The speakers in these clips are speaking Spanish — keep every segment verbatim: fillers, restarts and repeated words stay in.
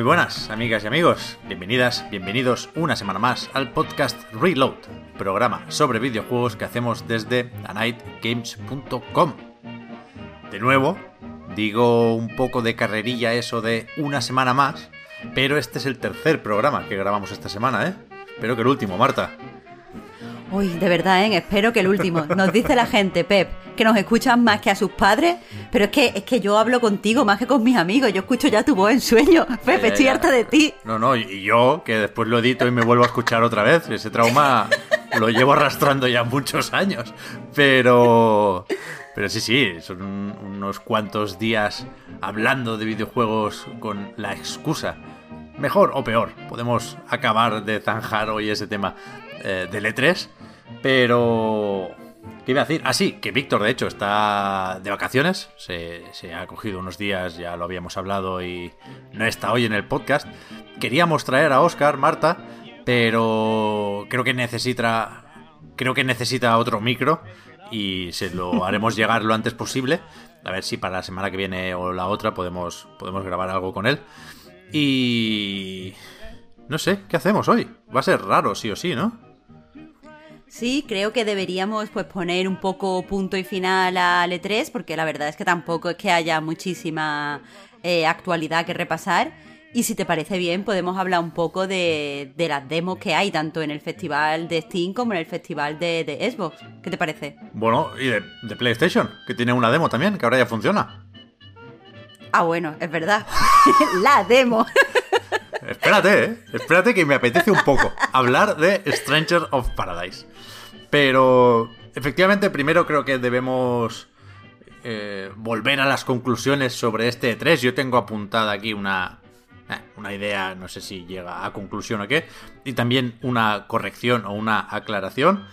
Muy buenas, amigas y amigos. Bienvenidas, bienvenidos una semana más al podcast Reload, programa sobre videojuegos que hacemos desde a night games punto com. De nuevo, digo un poco de carrerilla eso de una semana más, pero este es el tercer programa que grabamos esta semana, ¿eh? Espero que el último, Marta. Uy, de verdad, ¿eh? Espero que el último. Nos dice la gente, Pep, que nos escuchan más que a sus padres, pero es que es que yo hablo contigo más que con mis amigos. Yo escucho ya tu voz en sueño. Pep, ya, ya, estoy ya. harta de ti. No, no, y yo, que después lo edito y me vuelvo a escuchar otra vez. Ese trauma lo llevo arrastrando ya muchos años. Pero... Pero sí, sí, son unos cuantos días hablando de videojuegos con la excusa. Mejor o peor, podemos acabar de zanjar hoy ese tema eh, del E tres. Pero... ¿Qué iba a decir? Ah, sí, que Víctor, de hecho, está de vacaciones. Se, se ha cogido unos días, ya lo habíamos hablado, y no está hoy en el podcast. Queríamos traer a Óscar, Marta, pero creo que necesita... Creo que necesita otro micro y se lo haremos llegar lo antes posible. A ver si para la semana que viene o la otra podemos, podemos grabar algo con él. Y... no sé, ¿qué hacemos hoy? Va a ser raro, sí o sí, ¿no? Sí, creo que deberíamos pues poner un poco punto y final al E tres, porque la verdad es que tampoco es que haya muchísima eh, actualidad que repasar. Y si te parece bien, podemos hablar un poco de, de las demos que hay, tanto en el festival de Steam como en el festival de, de Xbox. ¿Qué te parece? Bueno, y de, de PlayStation, que tiene una demo también, que ahora ya funciona. Ah, bueno, es verdad. La demo. Espérate, ¿eh? Espérate que me apetece un poco hablar de Stranger of Paradise. Pero, efectivamente, primero creo que debemos eh, volver a las conclusiones sobre este E tres. Yo tengo apuntada aquí una, eh, una idea, no sé si llega a conclusión o qué, y también una corrección o una aclaración.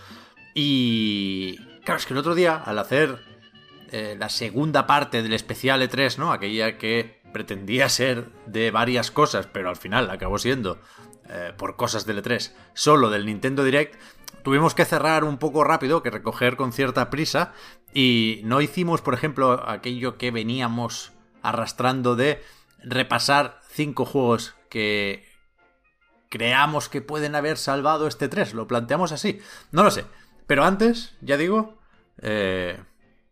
Y, claro, es que el otro día, al hacer eh, la segunda parte del especial E tres, ¿no? Aquella que pretendía ser de varias cosas, pero al final acabó siendo, eh, por cosas del E tres, solo del Nintendo Direct, tuvimos que cerrar un poco rápido, que recoger con cierta prisa, y no hicimos, por ejemplo, aquello que veníamos arrastrando de repasar cinco juegos que creamos que pueden haber salvado este E tres. Lo planteamos así. No lo sé. Pero antes, ya digo, eh,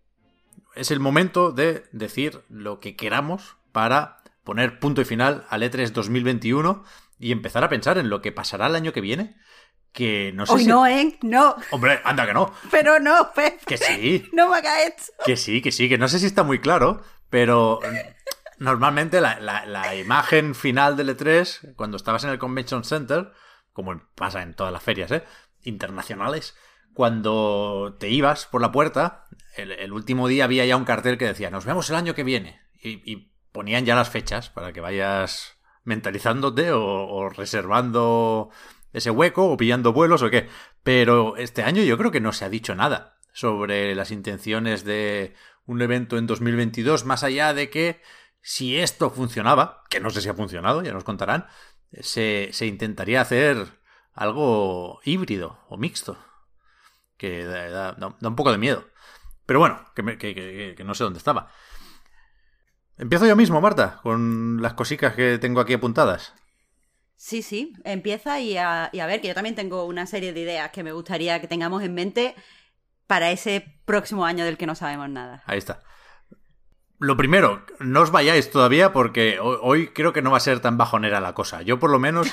es el momento de decir lo que queramos para poner punto y final al E tres dos mil veintiuno y empezar a pensar en lo que pasará el año que viene. Que no sé Hoy si... no, ¿eh? No. Hombre, anda que no. Pero no, Pep. Que sí. No me hagas esto. Que sí, que sí, que no sé si está muy claro, pero normalmente la, la, la imagen final del E tres, cuando estabas en el Convention Center, como pasa en todas las ferias, ¿eh? internacionales, cuando te ibas por la puerta, el, el último día había ya un cartel que decía, nos vemos el año que viene. Y, y ponían ya las fechas para que vayas mentalizándote o, o reservando ese hueco o pillando vuelos o qué. Pero este año yo creo que no se ha dicho nada sobre las intenciones de un evento en dos mil veintidós, más allá de que si esto funcionaba, que no sé si ha funcionado, ya nos contarán, se, se intentaría hacer algo híbrido o mixto, que da, da, da un poco de miedo. Pero bueno, que, me, que, que, que no sé dónde estaba. Empiezo yo mismo, Marta, con las cositas que tengo aquí apuntadas. Sí, sí, empieza y a, y a ver, que yo también tengo una serie de ideas que me gustaría que tengamos en mente para ese próximo año del que no sabemos nada. Ahí está. Lo primero, no os vayáis todavía porque hoy, hoy creo que no va a ser tan bajonera la cosa. Yo por lo menos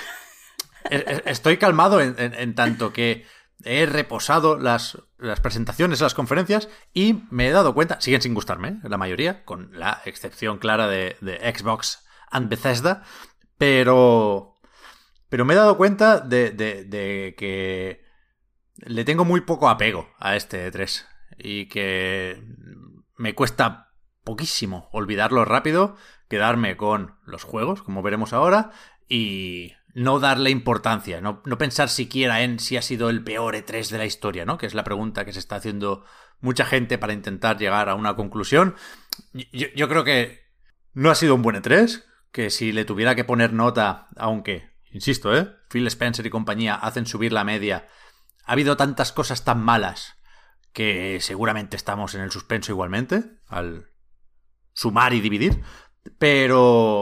estoy calmado en, en, en tanto que he reposado las, las presentaciones, las conferencias, y me he dado cuenta, siguen sin gustarme, ¿eh? La mayoría, con la excepción clara de, de Xbox and Bethesda, pero... Pero me he dado cuenta de, de, de que le tengo muy poco apego a este E tres y que me cuesta poquísimo olvidarlo rápido, quedarme con los juegos, como veremos ahora, y no darle importancia, no, no pensar siquiera en si ha sido el peor E tres de la historia, ¿no? Que es la pregunta que se está haciendo mucha gente para intentar llegar a una conclusión. Yo, yo creo que no ha sido un buen E tres, que si le tuviera que poner nota, aunque... Insisto, ¿eh? Phil Spencer y compañía hacen subir la media. Ha habido tantas cosas tan malas que seguramente estamos en el suspenso igualmente, al sumar y dividir. Pero,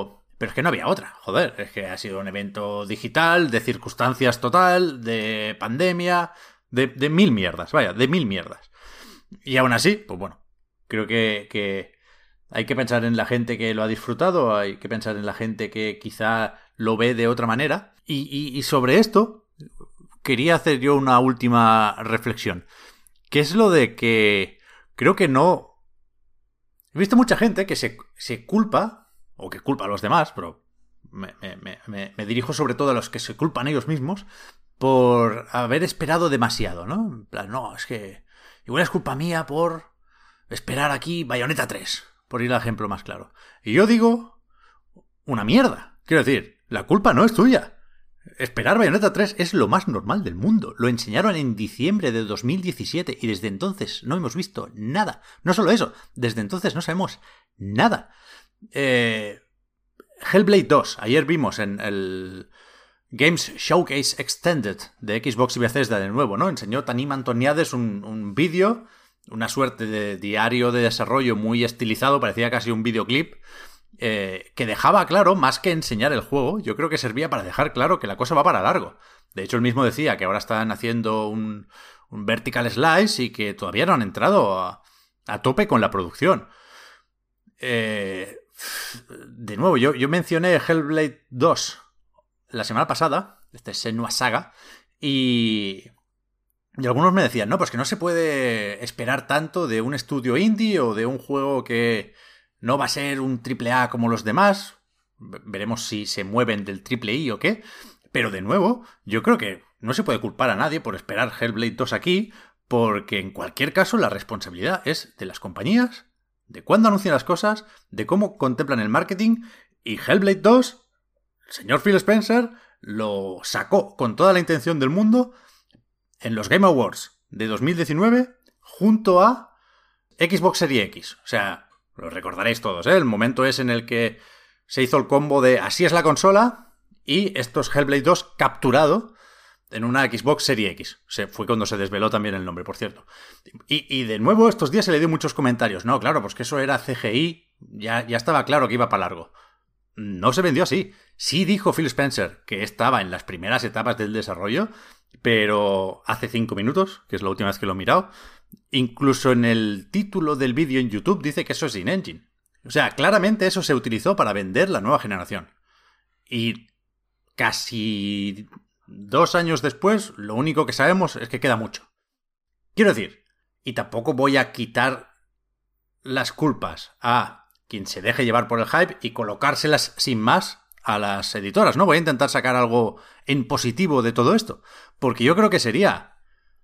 Pero es que no había otra, joder. Es que ha sido un evento digital, de circunstancias total, de pandemia, de, de mil mierdas, vaya, de mil mierdas. Y aún así, pues bueno, creo que, que hay que pensar en la gente que lo ha disfrutado, hay que pensar en la gente que quizá lo ve de otra manera. Y, y, y sobre esto, quería hacer yo una última reflexión. Que es lo de que creo que no... He visto mucha gente que se, se culpa... o que culpa a los demás, pero me, me, me, me dirijo sobre todo a los que se culpan ellos mismos por haber esperado demasiado, ¿no? En plan, no, es que igual es culpa mía por esperar aquí Bayonetta tres, por ir al ejemplo más claro. Y yo digo, una mierda. Quiero decir, la culpa no es tuya. Esperar Bayonetta tres es lo más normal del mundo. Lo enseñaron en diciembre de dos mil diecisiete y desde entonces no hemos visto nada. No solo eso, desde entonces no sabemos nada. Eh, Hellblade dos. Ayer vimos en el Games Showcase Extended de Xbox y Bethesda de nuevo, ¿no? Enseñó Tanim Antoniades un, un vídeo, una suerte de diario de desarrollo muy estilizado, parecía casi un videoclip, eh, que dejaba claro, más que enseñar el juego, yo creo que servía para dejar claro que la cosa va para largo. De hecho, él mismo decía que ahora están haciendo un, un vertical slice y que todavía no han entrado a, a tope con la producción. Eh... De nuevo, yo, yo mencioné Hellblade dos la semana pasada, este Senua Saga, y, y algunos me decían, no, pues que no se puede esperar tanto de un estudio indie o de un juego que no va a ser un triple A como los demás. Veremos si se mueven del triple I o qué. Pero de nuevo, yo creo que no se puede culpar a nadie por esperar Hellblade dos aquí, porque en cualquier caso la responsabilidad es de las compañías, de cuándo anuncian las cosas, de cómo contemplan el marketing, y Hellblade dos, el señor Phil Spencer lo sacó con toda la intención del mundo en los Game Awards de dos mil diecinueve junto a Xbox Series X. O sea, lo recordaréis todos, ¿eh? El momento es en el que se hizo el combo de así es la consola y esto es Hellblade dos capturado en una Xbox Series X. O sea, fue cuando se desveló también el nombre, por cierto. Y, y de nuevo, estos días se le dio muchos comentarios. No, claro, pues que eso era C G I. Ya, ya estaba claro que iba para largo. No se vendió así. Sí dijo Phil Spencer que estaba en las primeras etapas del desarrollo, pero hace cinco minutos, que es la última vez que lo he mirado, incluso en el título del vídeo en YouTube dice que eso es in-engine. O sea, claramente eso se utilizó para vender la nueva generación. Y casi... Dos años después, lo único que sabemos es que queda mucho. Quiero decir, y tampoco voy a quitar las culpas a quien se deje llevar por el hype y colocárselas sin más a las editoras, ¿no? Voy a intentar sacar algo en positivo de todo esto, porque yo creo que sería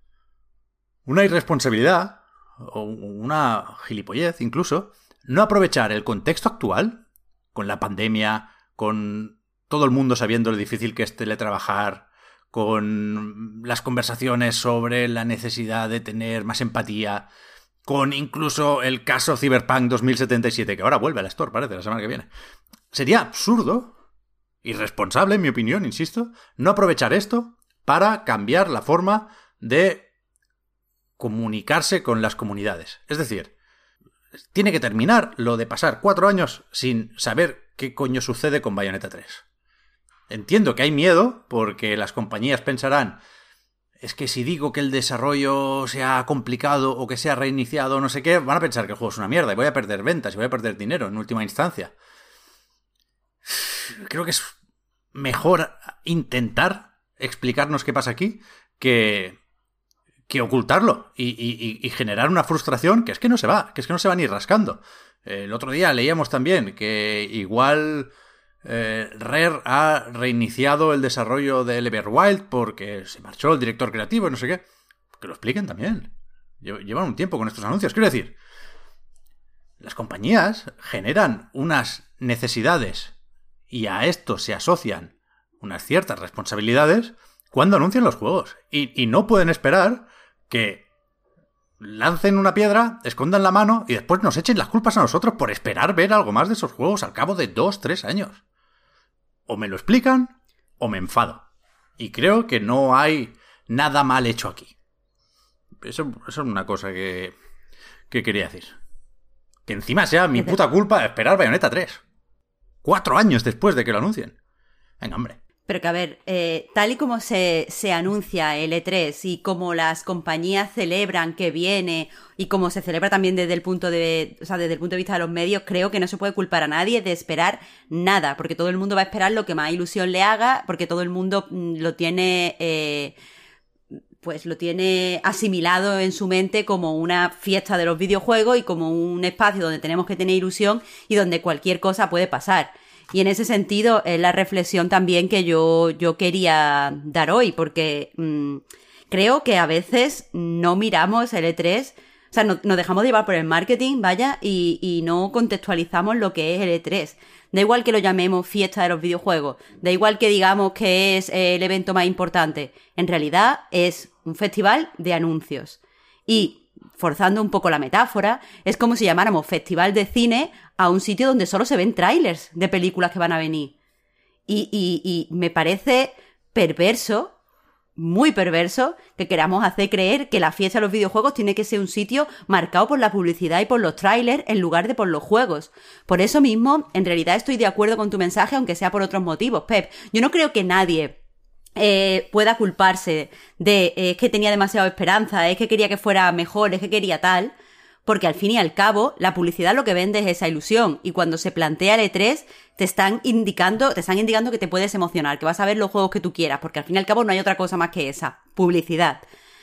una irresponsabilidad, o una gilipollez incluso, no aprovechar el contexto actual, con la pandemia, con todo el mundo sabiendo lo difícil que es teletrabajar, con las conversaciones sobre la necesidad de tener más empatía, con incluso el caso Cyberpunk dos mil setenta y siete, que ahora vuelve a la Store, parece, la semana que viene. Sería absurdo, irresponsable, en mi opinión, insisto, no aprovechar esto para cambiar la forma de comunicarse con las comunidades. Es decir, tiene que terminar lo de pasar cuatro años sin saber qué coño sucede con Bayonetta tres. Entiendo que hay miedo, porque las compañías pensarán, es que si digo que el desarrollo sea complicado o que sea reiniciado no sé qué, van a pensar que el juego es una mierda y voy a perder ventas y voy a perder dinero en última instancia. Creo que es mejor intentar explicarnos qué pasa aquí que, que ocultarlo y, y, y generar una frustración que es que no se va, que es que no se va ni rascando. El otro día leíamos también que igual... Eh, Rare ha reiniciado el desarrollo de Everwild porque se marchó el director creativo y no sé qué. Que lo expliquen también. Llevan un tiempo con estos anuncios. Quiero decir, las compañías generan unas necesidades y a esto se asocian unas ciertas responsabilidades cuando anuncian los juegos. Y, y no pueden esperar que lancen una piedra, escondan la mano y después nos echen las culpas a nosotros por esperar ver algo más de esos juegos al cabo de dos, tres años. O me lo explican o me enfado. Y creo que no hay nada mal hecho aquí. Eso, eso es una cosa que, que quería decir. Que encima sea mi puta culpa esperar Bayonetta tres. Cuatro años después de que lo anuncien. Venga, hombre. Pero que a ver, eh, tal y como se, se anuncia el E tres y como las compañías celebran que viene y como se celebra también desde el punto de, o sea, desde el punto de vista de los medios, creo que no se puede culpar a nadie de esperar nada, porque todo el mundo va a esperar lo que más ilusión le haga, porque todo el mundo mm, lo tiene, eh, pues lo tiene asimilado en su mente como una fiesta de los videojuegos y como un espacio donde tenemos que tener ilusión y donde cualquier cosa puede pasar. Y en ese sentido es la reflexión también que yo, yo quería dar hoy, porque mmm, creo que a veces no miramos el E tres, o sea, no, nos dejamos de llevar por el marketing, vaya, y, y no contextualizamos lo que es el E tres. Da igual que lo llamemos fiesta de los videojuegos, da igual que digamos que es el evento más importante, en realidad es un festival de anuncios. Y forzando un poco la metáfora, es como si llamáramos festival de cine a un sitio donde solo se ven trailers de películas que van a venir. Y, y, y me parece perverso, muy perverso, que queramos hacer creer que la fiesta de los videojuegos tiene que ser un sitio marcado por la publicidad y por los trailers en lugar de por los juegos. Por eso mismo, en realidad estoy de acuerdo con tu mensaje, aunque sea por otros motivos, Pep. Yo no creo que nadie Eh, pueda culparse de eh, es que tenía demasiada esperanza, es que quería que fuera mejor, es que quería tal, porque al fin y al cabo la publicidad lo que vende es esa ilusión, y cuando se plantea el E tres te están indicando, te están indicando que te puedes emocionar, que vas a ver los juegos que tú quieras, porque al fin y al cabo no hay otra cosa más que esa, publicidad.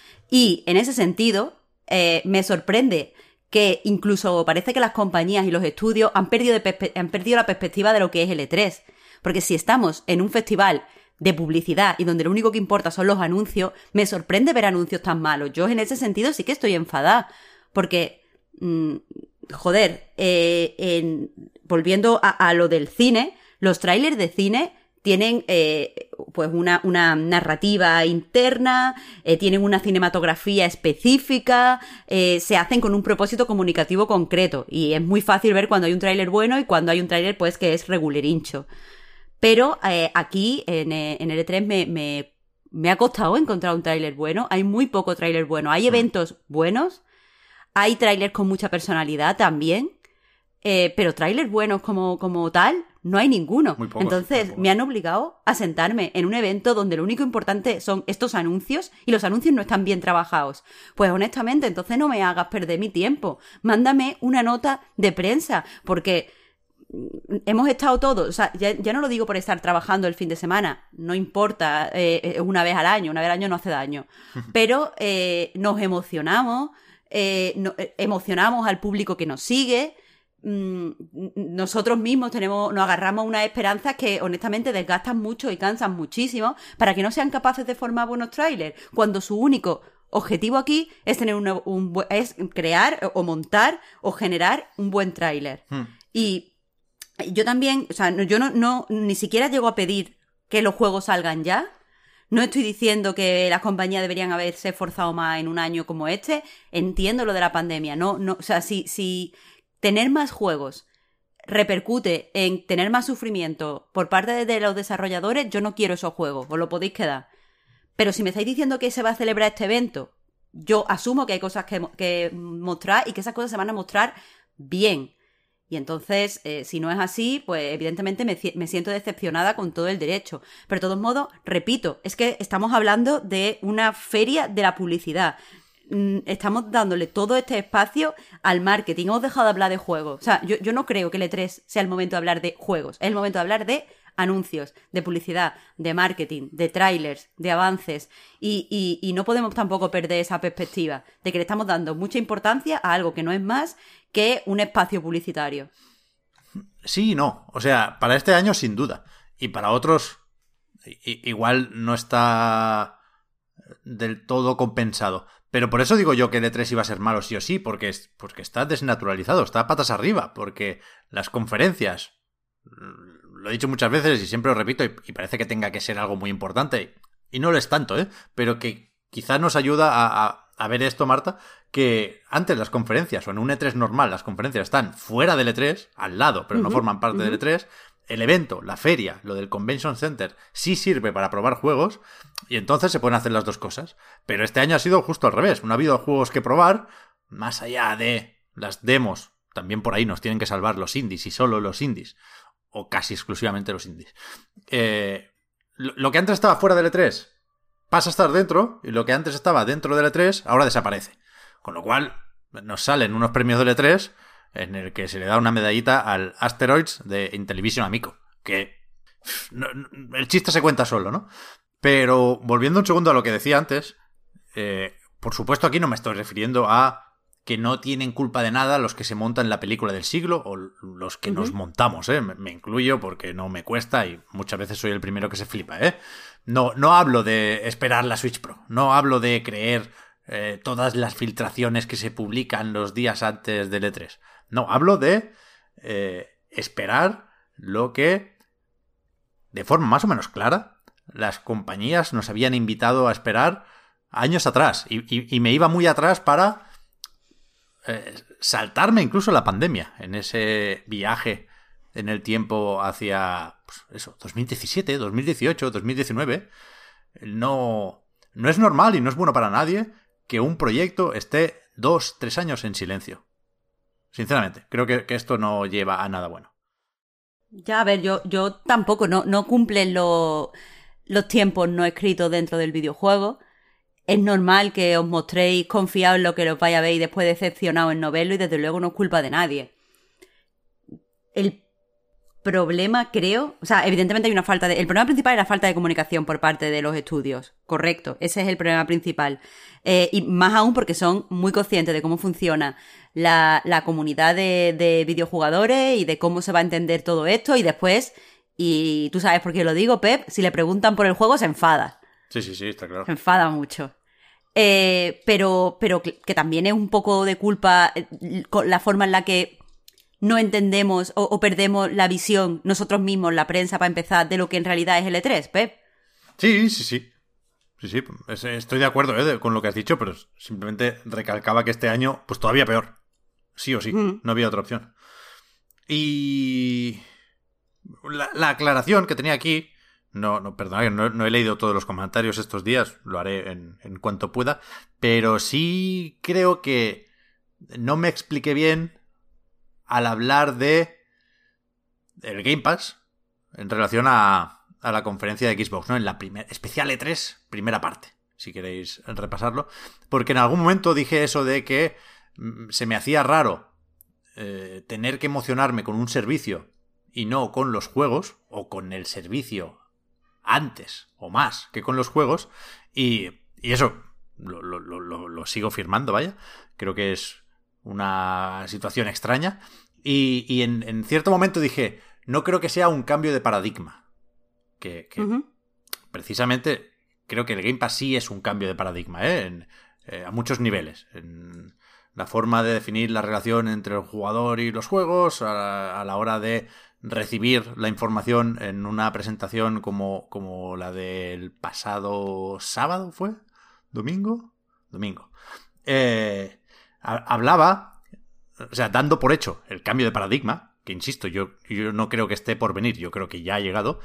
Y en ese sentido eh, me sorprende que incluso parece que las compañías y los estudios han perdido, de perspe- han perdido la perspectiva de lo que es el E tres, porque si estamos en un festival de publicidad y donde lo único que importa son los anuncios, me sorprende ver anuncios tan malos. Yo en ese sentido sí que estoy enfadada, porque, mmm, joder, eh, en, volviendo a, a lo del cine, los trailers de cine tienen eh, pues una, una narrativa interna, eh, tienen una cinematografía específica, eh, se hacen con un propósito comunicativo concreto, y es muy fácil ver cuando hay un tráiler bueno y cuando hay un tráiler pues que es regulerincho. Pero eh, aquí, en, en el E tres, me, me, me ha costado encontrar un tráiler bueno. Hay muy poco tráiler bueno. Hay eventos buenos, hay tráilers con mucha personalidad también, eh, pero tráilers buenos como, como tal, no hay ninguno. Muy pocos, Entonces, muy pocos. me han obligado a sentarme en un evento donde lo único importante son estos anuncios, y los anuncios no están bien trabajados. Pues honestamente, entonces no me hagas perder mi tiempo. Mándame una nota de prensa, porque hemos estado todos, o sea, ya, ya no lo digo por estar trabajando el fin de semana, no importa, eh, una vez al año, una vez al año no hace daño, pero eh, nos emocionamos, eh, no, eh, emocionamos al público que nos sigue, mm, nosotros mismos tenemos, nos agarramos unas esperanzas que honestamente desgastan mucho y cansan muchísimo para que no sean capaces de formar buenos trailers, cuando su único objetivo aquí es tener un, un es crear o montar o generar un buen tráiler. Hmm. Y yo también, o sea, yo no, no, ni siquiera llego a pedir que los juegos salgan ya. No estoy diciendo que las compañías deberían haberse esforzado más en un año como este. Entiendo lo de la pandemia. No, no, o sea, si, si tener más juegos repercute en tener más sufrimiento por parte de los desarrolladores, yo no quiero esos juegos, os lo podéis quedar. Pero si me estáis diciendo que se va a celebrar este evento, yo asumo que hay cosas que, que mostrar y que esas cosas se van a mostrar bien. Y entonces, eh, si no es así, pues evidentemente me, me siento decepcionada con todo el derecho. Pero de todos modos, repito, es que estamos hablando de una feria de la publicidad. Mm, estamos dándole todo este espacio al marketing. Hemos dejado de hablar de juegos. O sea, yo, yo no creo que el E tres sea el momento de hablar de juegos. Es el momento de hablar de anuncios, de publicidad, de marketing, de trailers, de avances. Y, y, y no podemos tampoco perder esa perspectiva de que le estamos dando mucha importancia a algo que no es más que un espacio publicitario. Sí y no. O sea, para este año sin duda. Y para otros igual no está del todo compensado. Pero por eso digo yo que el E tres iba a ser malo sí o sí, porque, porque está desnaturalizado, está patas arriba, porque las conferencias, lo he dicho muchas veces y siempre lo repito, y, y parece que tenga que ser algo muy importante, y no lo es tanto, ¿eh? Pero que quizás nos ayuda a, a, a ver esto, Marta, que antes las conferencias, o en un E tres normal, las conferencias están fuera del E tres, al lado, pero uh-huh, no forman parte uh-huh. del E tres. El evento, la feria, lo del Convention Center, sí sirve para probar juegos, y entonces se pueden hacer las dos cosas. Pero este año ha sido justo al revés. No ha habido juegos que probar, más allá de las demos. También por ahí nos tienen que salvar los indies, y solo los indies. o casi exclusivamente los indies. Eh, lo, lo que antes estaba fuera del E tres pasa a estar dentro, y lo que antes estaba dentro del E tres ahora desaparece. Con lo cual nos salen unos premios del E tres en el que se le da una medallita al Asteroids de Intellivision Amico, que no, no, el chiste se cuenta solo, ¿no? Pero volviendo un segundo a lo que decía antes, eh, por supuesto aquí no me estoy refiriendo a que no tienen culpa de nada los que se montan la película del siglo o los que uh-huh. nos montamos, ¿eh? Me, me incluyo porque no me cuesta y muchas veces soy el primero que se flipa, ¿eh? No, no hablo de esperar la Switch Pro, no hablo de creer eh, todas las filtraciones que se publican los días antes del E tres. No, hablo de eh, esperar lo que, de forma más o menos clara, las compañías nos habían invitado a esperar años atrás. Y, y, y me iba muy atrás para eh, saltarme incluso la pandemia en ese viaje en el tiempo hacia, pues eso, dos mil diecisiete, dos mil dieciocho, dos mil diecinueve. No, no es normal y no es bueno para nadie que un proyecto esté dos, tres años en silencio. Sinceramente, creo que, que esto no lleva a nada bueno. Ya, a ver, yo, yo tampoco, no, no cumplen lo, los tiempos no escritos dentro del videojuego. Es normal que os mostréis confiados en lo que os vaya a ver y después decepcionados en no verlo, y desde luego no es culpa de nadie. El problema, creo, o sea, evidentemente hay una falta de... El problema principal es la falta de comunicación por parte de los estudios, correcto, ese es el problema principal. Eh, y más aún porque son muy conscientes de cómo funciona la, la comunidad de, de videojugadores y de cómo se va a entender todo esto, y después, y tú sabes por qué lo digo, Pep, si le preguntan por el juego se enfada. Sí, sí, sí, está claro. Se enfada mucho. Eh, pero, pero que, que también es un poco de culpa con la forma en la que no entendemos o, o perdemos la visión nosotros mismos, la prensa, para empezar, de lo que en realidad es el E tres, Pep. Sí, sí, sí. Sí, sí, estoy de acuerdo ¿eh? con lo que has dicho, pero simplemente recalcaba que este año, pues todavía peor. Sí o sí, mm. no había otra opción. Y la, la aclaración que tenía aquí, no, no, perdona, no, no he leído todos los comentarios estos días, lo haré en, en cuanto pueda, pero sí creo que no me expliqué bien al hablar de el Game Pass en relación a, a la conferencia de Xbox, ¿no? En la primer, especial E tres, primera parte, si queréis repasarlo, porque en algún momento dije eso de que mm, se me hacía raro eh, tener que emocionarme con un servicio y no con los juegos, o con el servicio antes o más que con los juegos, y, y eso lo, lo, lo, lo sigo firmando, vaya, creo que es una situación extraña, y, y en, en cierto momento dije, no creo que sea un cambio de paradigma, que, que uh-huh. precisamente creo que el Game Pass sí es un cambio de paradigma, ¿eh? En, eh, a muchos niveles, en la forma de definir la relación entre el jugador y los juegos, a, a la hora de recibir la información en una presentación como, como la del pasado sábado, ¿fue? ¿Domingo? Domingo. Eh, hablaba, o sea, dando por hecho el cambio de paradigma, que insisto, yo, yo no creo que esté por venir, yo creo que ya ha llegado.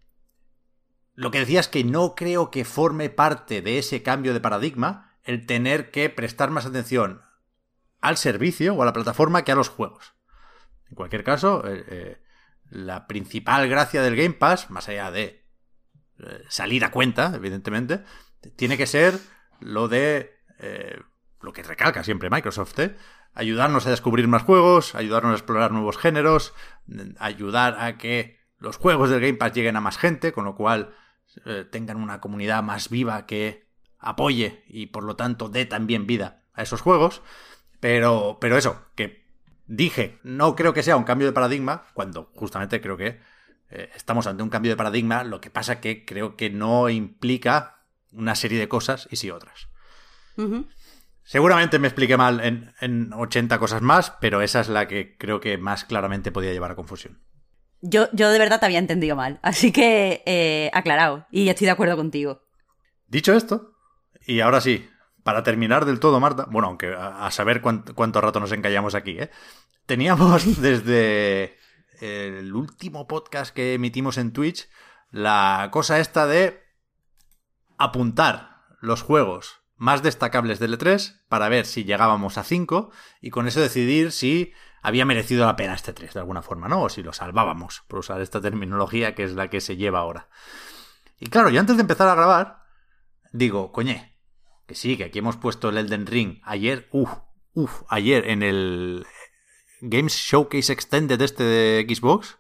Lo que decía es que no creo que forme parte de ese cambio de paradigma el tener que prestar más atención al servicio o a la plataforma que a los juegos. En cualquier caso, eh, eh, la principal gracia del Game Pass, más allá de eh, salir a cuenta, evidentemente, tiene que ser lo de eh, lo que recalca siempre Microsoft, ¿eh? Ayudarnos a descubrir más juegos, ayudarnos a explorar nuevos géneros, ayudar a que los juegos del Game Pass lleguen a más gente, con lo cual eh, tengan una comunidad más viva que apoye y por lo tanto dé también vida a esos juegos. Pero, pero eso, que dije, no creo que sea un cambio de paradigma, cuando justamente creo que eh, estamos ante un cambio de paradigma, lo que pasa que creo que no implica una serie de cosas y sí otras. Uh-huh. Seguramente me expliqué mal en, en ochenta cosas más, pero esa es la que creo que más claramente podía llevar a confusión. Yo, yo de verdad te había entendido mal, así que eh, aclarado, y estoy de acuerdo contigo. Dicho esto, y ahora sí, para terminar del todo, Marta, bueno, aunque a, a saber cuánto, cuánto rato nos encallamos aquí, ¿eh? Teníamos desde el último podcast que emitimos en Twitch la cosa esta de apuntar los juegos más destacables del E tres para ver si llegábamos a cinco y con eso decidir si había merecido la pena este tres de alguna forma, ¿no? O si lo salvábamos, por usar esta terminología que es la que se lleva ahora. Y claro, yo antes de empezar a grabar, digo, coñe, que sí, que aquí hemos puesto el Elden Ring ayer, uff, uff, ayer en el Games Showcase Extended este de Xbox,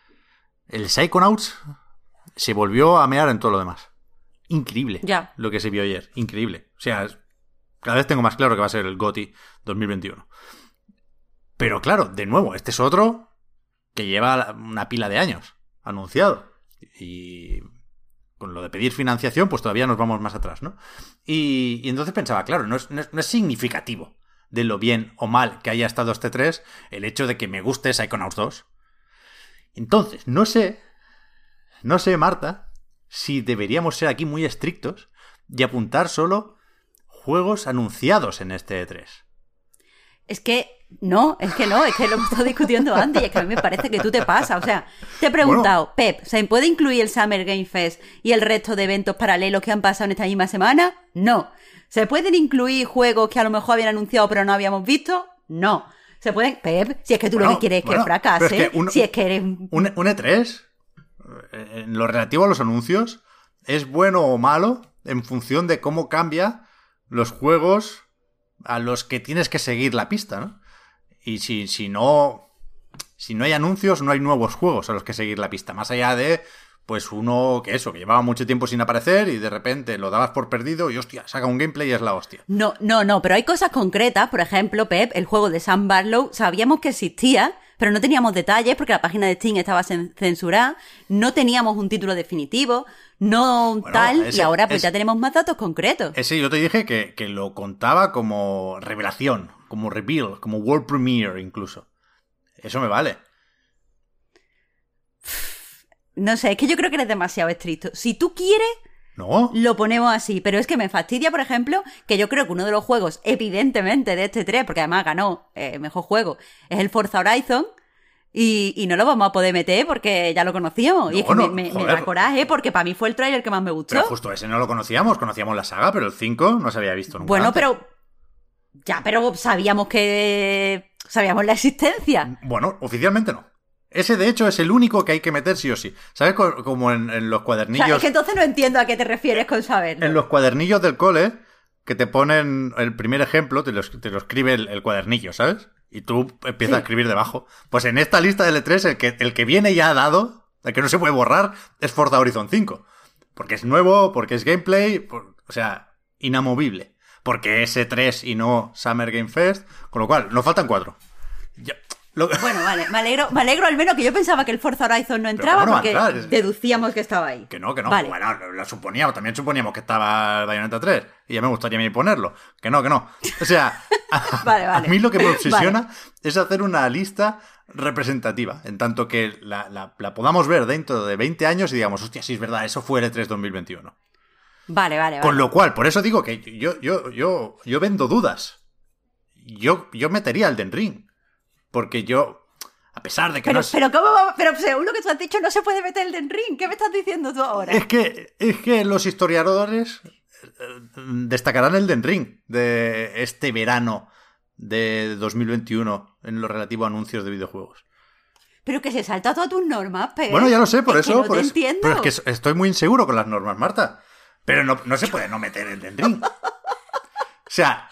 el Psychonauts se volvió a mear en todo lo demás. Increíble ya. Lo que se vio ayer, increíble. O sea, cada vez tengo más claro que va a ser el G O T Y dos mil veintiuno. Pero claro, de nuevo, este es otro que lleva una pila de años anunciado. Y con lo de pedir financiación, pues todavía nos vamos más atrás, ¿no? Y, y entonces pensaba, claro, no es, no, es, no es significativo de lo bien o mal que haya estado este tres el hecho de que me guste Psychonauts dos. Entonces, no sé, no sé, Marta, si deberíamos ser aquí muy estrictos y apuntar solo juegos anunciados en este E tres. Es que no, es que no, es que lo hemos estado discutiendo antes y es que a mí me parece que tú te pasas. O sea, te he preguntado, bueno, Pep, ¿se puede incluir el Summer Game Fest y el resto de eventos paralelos que han pasado en esta misma semana? No. ¿Se pueden incluir juegos que a lo mejor habían anunciado pero no habíamos visto? No. ¿Se pueden? Pep, si es que tú bueno, lo que quieres es bueno, que fracase, es que un, si es que eres... Un, un E tres, en lo relativo a los anuncios, es bueno o malo en función de cómo cambia los juegos a los que tienes que seguir la pista, ¿no? Y si, si no si no hay anuncios, no hay nuevos juegos a los que seguir la pista. Más allá de, pues uno que eso, que llevaba mucho tiempo sin aparecer y de repente lo dabas por perdido y hostia, saca un gameplay y es la hostia. No, no, no, pero hay cosas concretas. Por ejemplo, Pep, el juego de Sam Barlow, sabíamos que existía, pero no teníamos detalles porque la página de Steam estaba censurada, no teníamos un título definitivo, no bueno, tal, ese, y ahora pues ese, ya tenemos más datos concretos. Ese yo te dije que, que lo contaba como revelación, como reveal, como world premiere incluso. Eso me vale. No sé, es que yo creo que eres demasiado estricto. Si tú quieres, no, lo ponemos así. Pero es que me fastidia, por ejemplo, que yo creo que uno de los juegos, evidentemente, de este tres, porque además ganó eh, mejor juego, es el Forza Horizon. Y, y no lo vamos a poder meter porque ya lo conocíamos. No, y es que no, me, me, me da coraje porque para mí fue el tráiler que más me gustó. Pero justo ese no lo conocíamos, conocíamos la saga, pero el cinco no se había visto nunca. Bueno, antes. pero... Ya, pero sabíamos que... Sabíamos la existencia. Bueno, oficialmente no. Ese, de hecho, es el único que hay que meter sí o sí. ¿Sabes? Como en, en los cuadernillos... O sea, es que entonces no entiendo a qué te refieres con saberlo. En los cuadernillos del cole, que te ponen el primer ejemplo, te lo, te lo escribe el, el cuadernillo, ¿sabes? Y tú empiezas sí. a escribir debajo. Pues en esta lista del E tres, el que, el que viene ya dado, el que no se puede borrar, es Forza Horizon cinco. Porque es nuevo, porque es gameplay, por, o sea, inamovible. Porque es E tres y no Summer Game Fest, con lo cual, nos faltan cuatro. Ya, lo... Bueno, vale, me alegro, me alegro al menos que yo pensaba que el Forza Horizon no entraba no porque es... deducíamos que estaba ahí. Que no, que no, vale. Bueno, lo suponíamos, también suponíamos que estaba el Bayonetta tres, y ya me gustaría a mí ponerlo. Que no, que no. O sea, a, vale, vale. a mí lo que me obsesiona vale. es hacer una lista representativa, en tanto que la, la, la podamos ver dentro de veinte años y digamos, hostia, sí, es verdad, eso fue el E tres dos mil veintiuno. Vale, vale, vale. Con lo cual, por eso digo que yo, yo, yo, yo vendo dudas. Yo, yo metería el Elden Ring. Porque yo, a pesar de que pero, no es... Pero, ¿cómo va? Pero según lo que tú has dicho, no se puede meter el Elden Ring. ¿Qué me estás diciendo tú ahora? Es que, es que los historiadores destacarán el Elden Ring de este verano de dos mil veintiuno en lo relativo a anuncios de videojuegos. Pero que se salta todas tus normas, pero... Bueno, ya lo sé, por es eso... Que no por te eso entiendo. Pero es que estoy muy inseguro con las normas, Marta. Pero no, no se puede no meter el Elden Ring. O sea,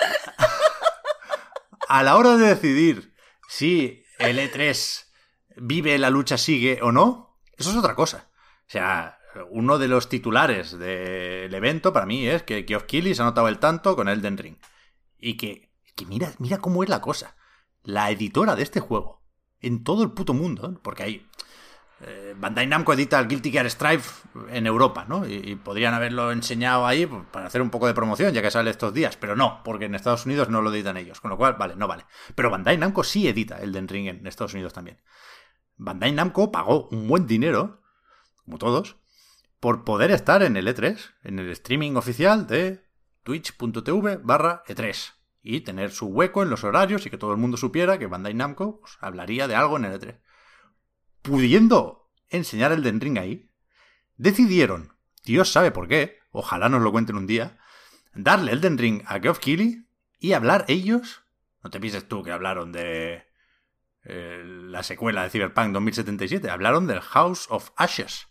a la hora de decidir si el E tres vive, la lucha sigue o no, eso es otra cosa. O sea, uno de los titulares del evento para mí es que Geoff Keighley se ha notado el tanto con Elden Ring. Y que, que mira, mira cómo es la cosa. La editora de este juego, en todo el puto mundo, porque hay... Eh, Bandai Namco edita el Guilty Gear Strive en Europa, ¿no? Y, y podrían haberlo enseñado ahí para hacer un poco de promoción, ya que sale estos días, pero no, porque en Estados Unidos no lo editan ellos, con lo cual, vale, no vale. Pero Bandai Namco sí edita el Elden Ring en Estados Unidos también. Bandai Namco pagó un buen dinero, como todos, por poder estar en el E tres, en el streaming oficial de twitch.tv barra E3 y tener su hueco en los horarios y que todo el mundo supiera que Bandai Namco pues, hablaría de algo en el E tres. Pudiendo enseñar el Elden Ring ahí, decidieron, Dios sabe por qué, ojalá nos lo cuenten un día, darle Elden Ring a Geoff Keighley y hablar ellos. No te pienses tú que hablaron de eh, la secuela de Cyberpunk dos mil setenta y siete. Hablaron del House of Ashes.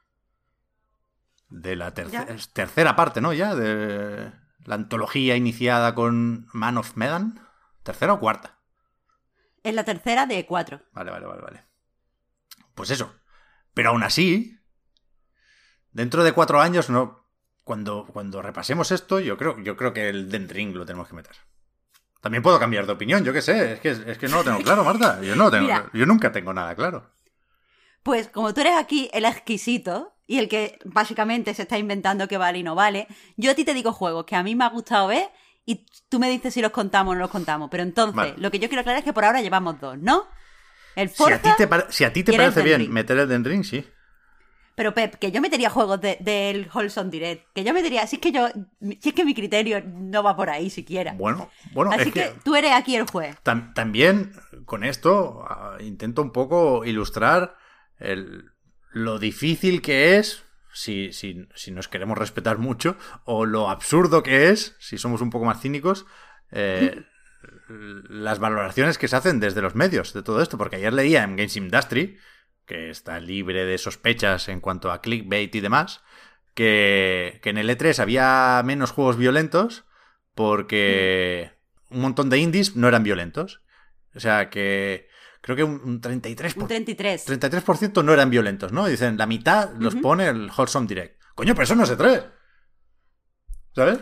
De la terce- tercera parte, ¿no? Ya, de la antología iniciada con Man of Medan. ¿Tercera o cuarta? Es la tercera de cuatro. Vale, vale, vale, vale. Pues eso. Pero aún así, dentro de cuatro años, no. Cuando, cuando repasemos esto, yo creo, yo creo que el Elden Ring lo tenemos que meter. También puedo cambiar de opinión, yo qué sé. Es que, es que no lo tengo claro, Marta. Yo, no lo tengo, Mira, yo nunca tengo nada claro. Pues como tú eres aquí el exquisito y el que básicamente se está inventando que vale y no vale, yo a ti te digo juegos que a mí me ha gustado ver y tú me dices si los contamos o no los contamos. Pero entonces, Vale. lo que yo quiero aclarar es que por ahora llevamos dos, ¿no? El Si Forza a ti te, pare- si a ti te y el parece Elden bien Ring. meter el Elden Ring, sí. Pero Pep, que yo metería juegos de- del Wholesome Direct. Que yo metería... Si es que yo... Si es que mi criterio no va por ahí siquiera. Bueno, bueno, Así es que, que... tú eres aquí el juez. Tam- también con esto ah, intento un poco ilustrar el, lo difícil que es, si, si, si nos queremos respetar mucho, o lo absurdo que es, si somos un poco más cínicos, eh, las valoraciones que se hacen desde los medios de todo esto. Porque ayer leía en Games Industry, que está libre de sospechas en cuanto a clickbait y demás, que, que en el E tres había menos juegos violentos porque un montón de indies no eran violentos. O sea que creo que un, un treinta y tres por ciento, Un treinta y tres. treinta y tres por ciento no eran violentos, ¿no? Dicen, la mitad los Ujú. pone el Wholesome Direct. Coño, pero eso no es E tres. ¿Sabes?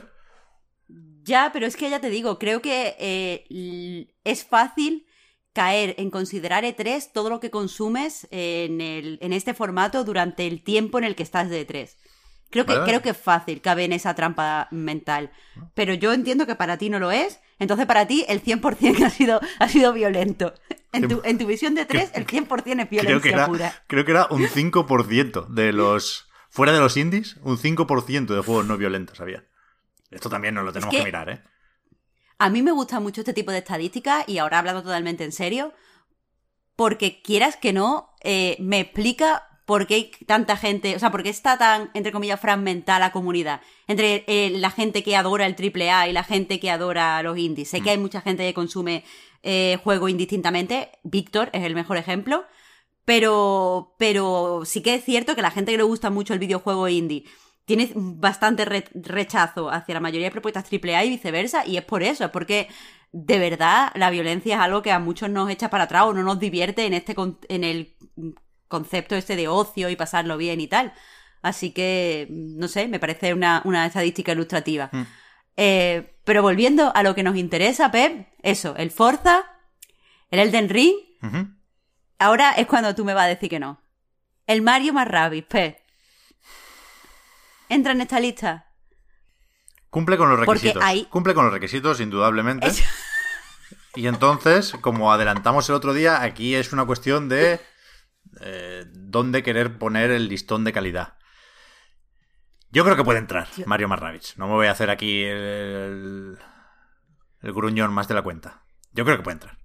Ya, pero es que ya te digo, creo que eh, l- es fácil caer en considerar E tres todo lo que consumes en, el, en este formato durante el tiempo en el que estás de E tres. Creo que, Vale. creo que es fácil caber en esa trampa mental. Pero yo entiendo que para ti no lo es. Entonces para ti el cien por ciento ha sido, ha sido violento. En tu, en tu visión de E tres el cien por ciento es Creo violencia que, era, pura. creo que era un cinco por ciento de los... Fuera de los indies, un cinco por ciento de juegos no violentos había. Esto también nos lo tenemos que- que mirar, ¿eh? A mí me gusta mucho este tipo de estadísticas y ahora hablando totalmente en serio, porque quieras que no, eh, me explica por qué hay tanta gente, o sea, por qué está tan, entre comillas, fragmentada la comunidad entre eh, la gente que adora el triple A y la gente que adora los indies. Sé que hay mucha gente que consume eh, juegos indistintamente, Víctor es el mejor ejemplo, pero, pero sí que es cierto que la gente que le gusta mucho el videojuego indie tiene bastante re- rechazo hacia la mayoría de propuestas triple A y viceversa, y es por eso, es porque de verdad la violencia es algo que a muchos nos echa para atrás o no nos divierte en este con- en el concepto este de ocio y pasarlo bien y tal. Así que, no sé, me parece una, una estadística ilustrativa. Mm. Eh, pero volviendo a lo que nos interesa, Pep, eso, el Forza, el Elden Ring, Ujú. ahora es cuando tú me vas a decir que no. El Mario más Rabbids, Pep. ¿Entra en esta lista? Cumple con los Porque requisitos. hay- Cumple con los requisitos, indudablemente. Es- Y entonces, como adelantamos el otro día, aquí es una cuestión de eh, dónde querer poner el listón de calidad. Yo creo que puede entrar Mario más Rabbids. No me voy a hacer aquí el, el gruñón más de la cuenta. Yo creo que puede entrar.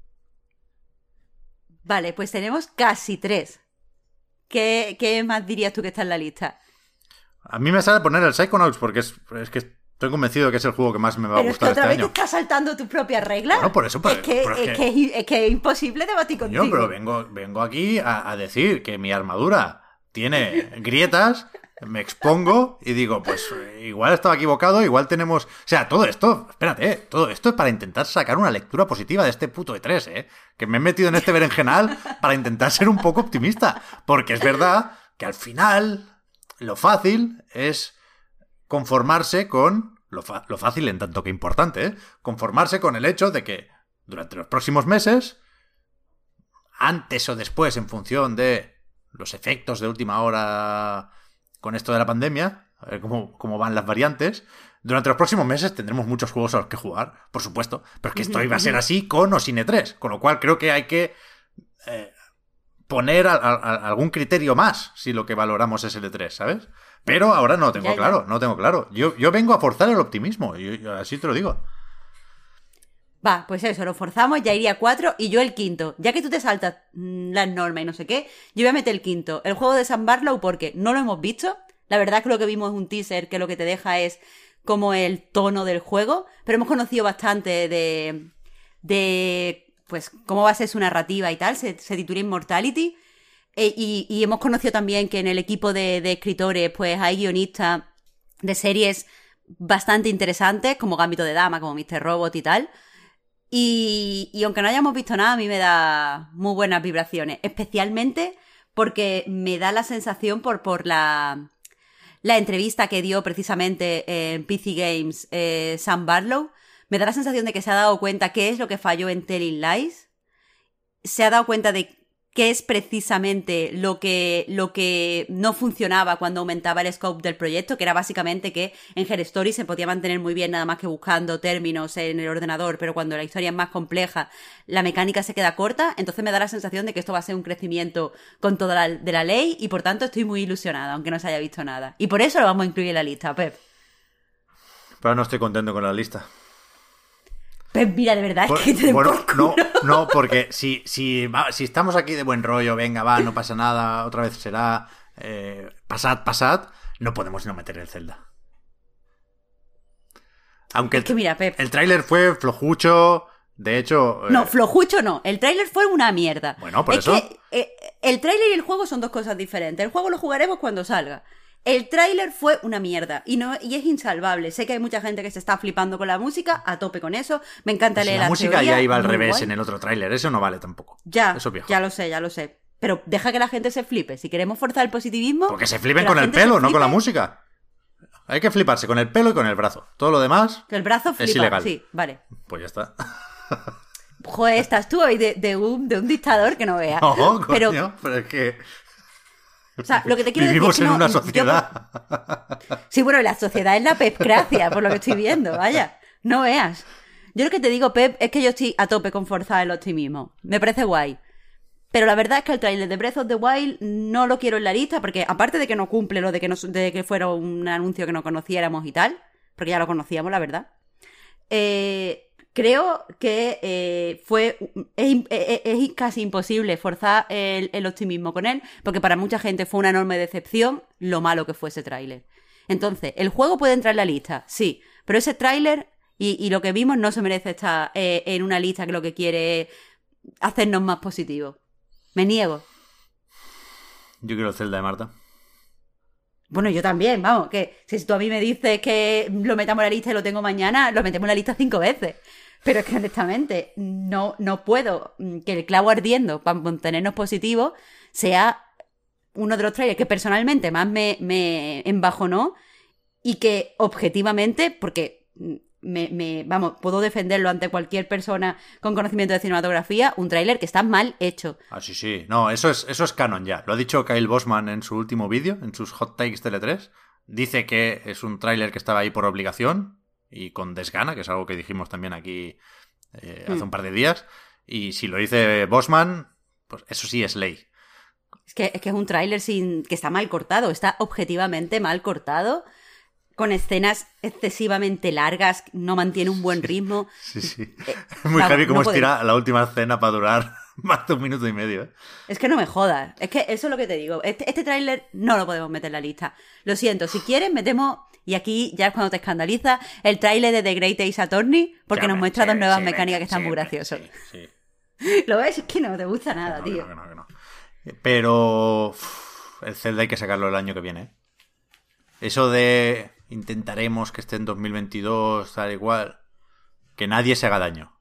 Vale, pues tenemos casi tres. ¿Qué, qué más dirías tú que está en la lista? A mí me sale poner el Psychonauts porque es, es que estoy convencido de que es el juego que más me va a Pero es que gustar otra este vez año. te estás saltando tus propias reglas. Bueno, por eso, pero- es, que, pero es es, que- que, es, es que es imposible debatir Coño, contigo. pero vengo, vengo aquí a, a decir que mi armadura tiene grietas, me expongo y digo, pues eh, igual estaba equivocado, igual tenemos... O sea, todo esto, espérate, eh, todo esto es para intentar sacar una lectura positiva de este puto E tres, ¿eh? Que me he metido en este berenjenal para intentar ser un poco optimista. Porque es verdad que al final lo fácil es conformarse con... Lo, fa- lo fácil en tanto que importante, ¿eh? Conformarse con el hecho de que durante los próximos meses, antes o después, en función de los efectos de última hora con esto de la pandemia, a ver cómo, cómo van las variantes, durante los próximos meses tendremos muchos juegos a los que jugar, por supuesto, pero es que esto iba a ser así con o sin E tres, con lo cual creo que hay que eh, poner a, a- a algún criterio más si lo que valoramos es el E tres, ¿sabes? Pero ahora no lo tengo Ya, ya. claro, no lo tengo claro. Yo, yo vengo a forzar el optimismo, yo- yo así te lo digo. Va, pues eso, lo forzamos, ya iría cuatro y yo el quinto. Ya que tú te saltas mm, las normas y no sé qué, yo voy a meter el quinto. El juego de Sam Barlow porque no lo hemos visto. La verdad es que lo que vimos es un teaser que lo que te deja es como el tono del juego, pero hemos conocido bastante de, de pues, cómo va a ser su narrativa y tal. Se, se titula Immortality. Eh, y, y hemos conocido también que en el equipo de, de escritores pues hay guionistas de series bastante interesantes, como Gambito de Dama, como míster Robot y tal. Y, y aunque no hayamos visto nada, a mí me da muy buenas vibraciones. Especialmente porque me da la sensación por, por la, la entrevista que dio precisamente en P C Games eh, Sam Barlow. Me da la sensación de que se ha dado cuenta qué es lo que falló en Telling Lies. Se ha dado cuenta de qué es precisamente lo que, lo que no funcionaba cuando aumentaba el scope del proyecto, que era básicamente que en Her Story se podía mantener muy bien nada más que buscando términos en el ordenador, pero cuando la historia es más compleja, la mecánica se queda corta. Entonces me da la sensación de que esto va a ser un crecimiento con toda la, de la ley, y por tanto estoy muy ilusionada, aunque no se haya visto nada. Y por eso lo vamos a incluir en la lista, Pep. Pero no estoy contento con la lista. Pues mira, de verdad, por, es que te den bueno, por culo. no, no, porque si, si, va, si estamos aquí de buen rollo, venga, va, no pasa nada, otra vez será, eh, pasad, pasad, no podemos no meter el Zelda. Aunque es que mira, Pep. el tráiler fue flojucho, de hecho... No, eh... flojucho no, el tráiler fue una mierda. Bueno, por es eso... que eh, el tráiler y el juego son dos cosas diferentes. El juego lo jugaremos cuando salga. El tráiler fue una mierda y no y es insalvable. Sé que hay mucha gente que se está flipando con la música, a tope con eso. Me encanta pues leer la la música teoría, ya iba al muy revés guay. En el otro tráiler, eso no vale tampoco. Ya, eso viejo. ya lo sé, ya lo sé. Pero deja que la gente se flipe. Si queremos forzar el positivismo... Porque se flipen con el pelo, no con la música. Hay que fliparse con el pelo y con el brazo. Todo lo demás que el brazo flipa, es ilegal. Sí, vale. Pues ya está. Joder, estás tú hoy de, de, un, de un dictador que no veas. No, coño, pero, pero es que... O sea, lo que te quiero Vivimos decir es que en no, una sociedad. Yo... Sí, bueno, la sociedad es la pepcracia, por lo que estoy viendo, vaya. No veas. Yo lo que te digo, Pep, es que yo estoy a tope con forzar el optimismo. Me parece guay. Pero la verdad es que el tráiler de Breath of the Wild no lo quiero en la lista, porque aparte de que no cumple lo de que, no, de que fuera un anuncio que no conociéramos y tal, porque ya lo conocíamos, la verdad, eh, creo que eh, fue es, es, es casi imposible forzar el, el optimismo con él, porque para mucha gente fue una enorme decepción lo malo que fue ese tráiler. Entonces, ¿el juego puede entrar en la lista? Sí, pero ese tráiler y, y lo que vimos no se merece estar eh, en una lista que lo que quiere es hacernos más positivos. Me niego. Yo quiero el Zelda de Marta. Bueno, yo también, vamos, que si tú a mí me dices que lo metamos en la lista y lo tengo mañana, lo metemos en la lista cinco veces. Pero es que honestamente no, no puedo que el clavo ardiendo para mantenernos positivos sea uno de los trailers que personalmente más me, me embajonó y que objetivamente, porque me, me, vamos, puedo defenderlo ante cualquier persona con conocimiento de cinematografía, un tráiler que está mal hecho. Ah, sí, sí. No, eso es, eso es canon ya. Lo ha dicho Kyle Bosman en su último vídeo, en sus Hot Takes Tele tres. Dice que es un tráiler que estaba ahí por obligación y con desgana, que es algo que dijimos también aquí eh, hace mm. un par de días. Y si lo dice Bosman, pues eso sí es ley. Es que es, que es un tráiler sin que está mal cortado, está objetivamente mal cortado, con escenas excesivamente largas, no mantiene un buen ritmo. Sí, sí. Eh, es muy heavy cómo no estira podemos. La última escena para durar más de un minuto y medio. ¿eh? Es que no me jodas, es que eso es lo que te digo. Este, este tráiler no lo podemos meter en la lista. Lo siento, si quieres metemos, y aquí ya es cuando te escandaliza, el tráiler de The Great Ace Attorney, porque ya nos me, muestra sí, dos nuevas sí, mecánicas que están sí, muy graciosas. Sí, sí. ¿Lo ves? Es que no te gusta nada, no, tío. No, no, no, no. Pero uff, el Zelda hay que sacarlo el año que viene. ¿eh? Eso de intentaremos que esté en dos mil veintidós, tal igual, que nadie se haga daño.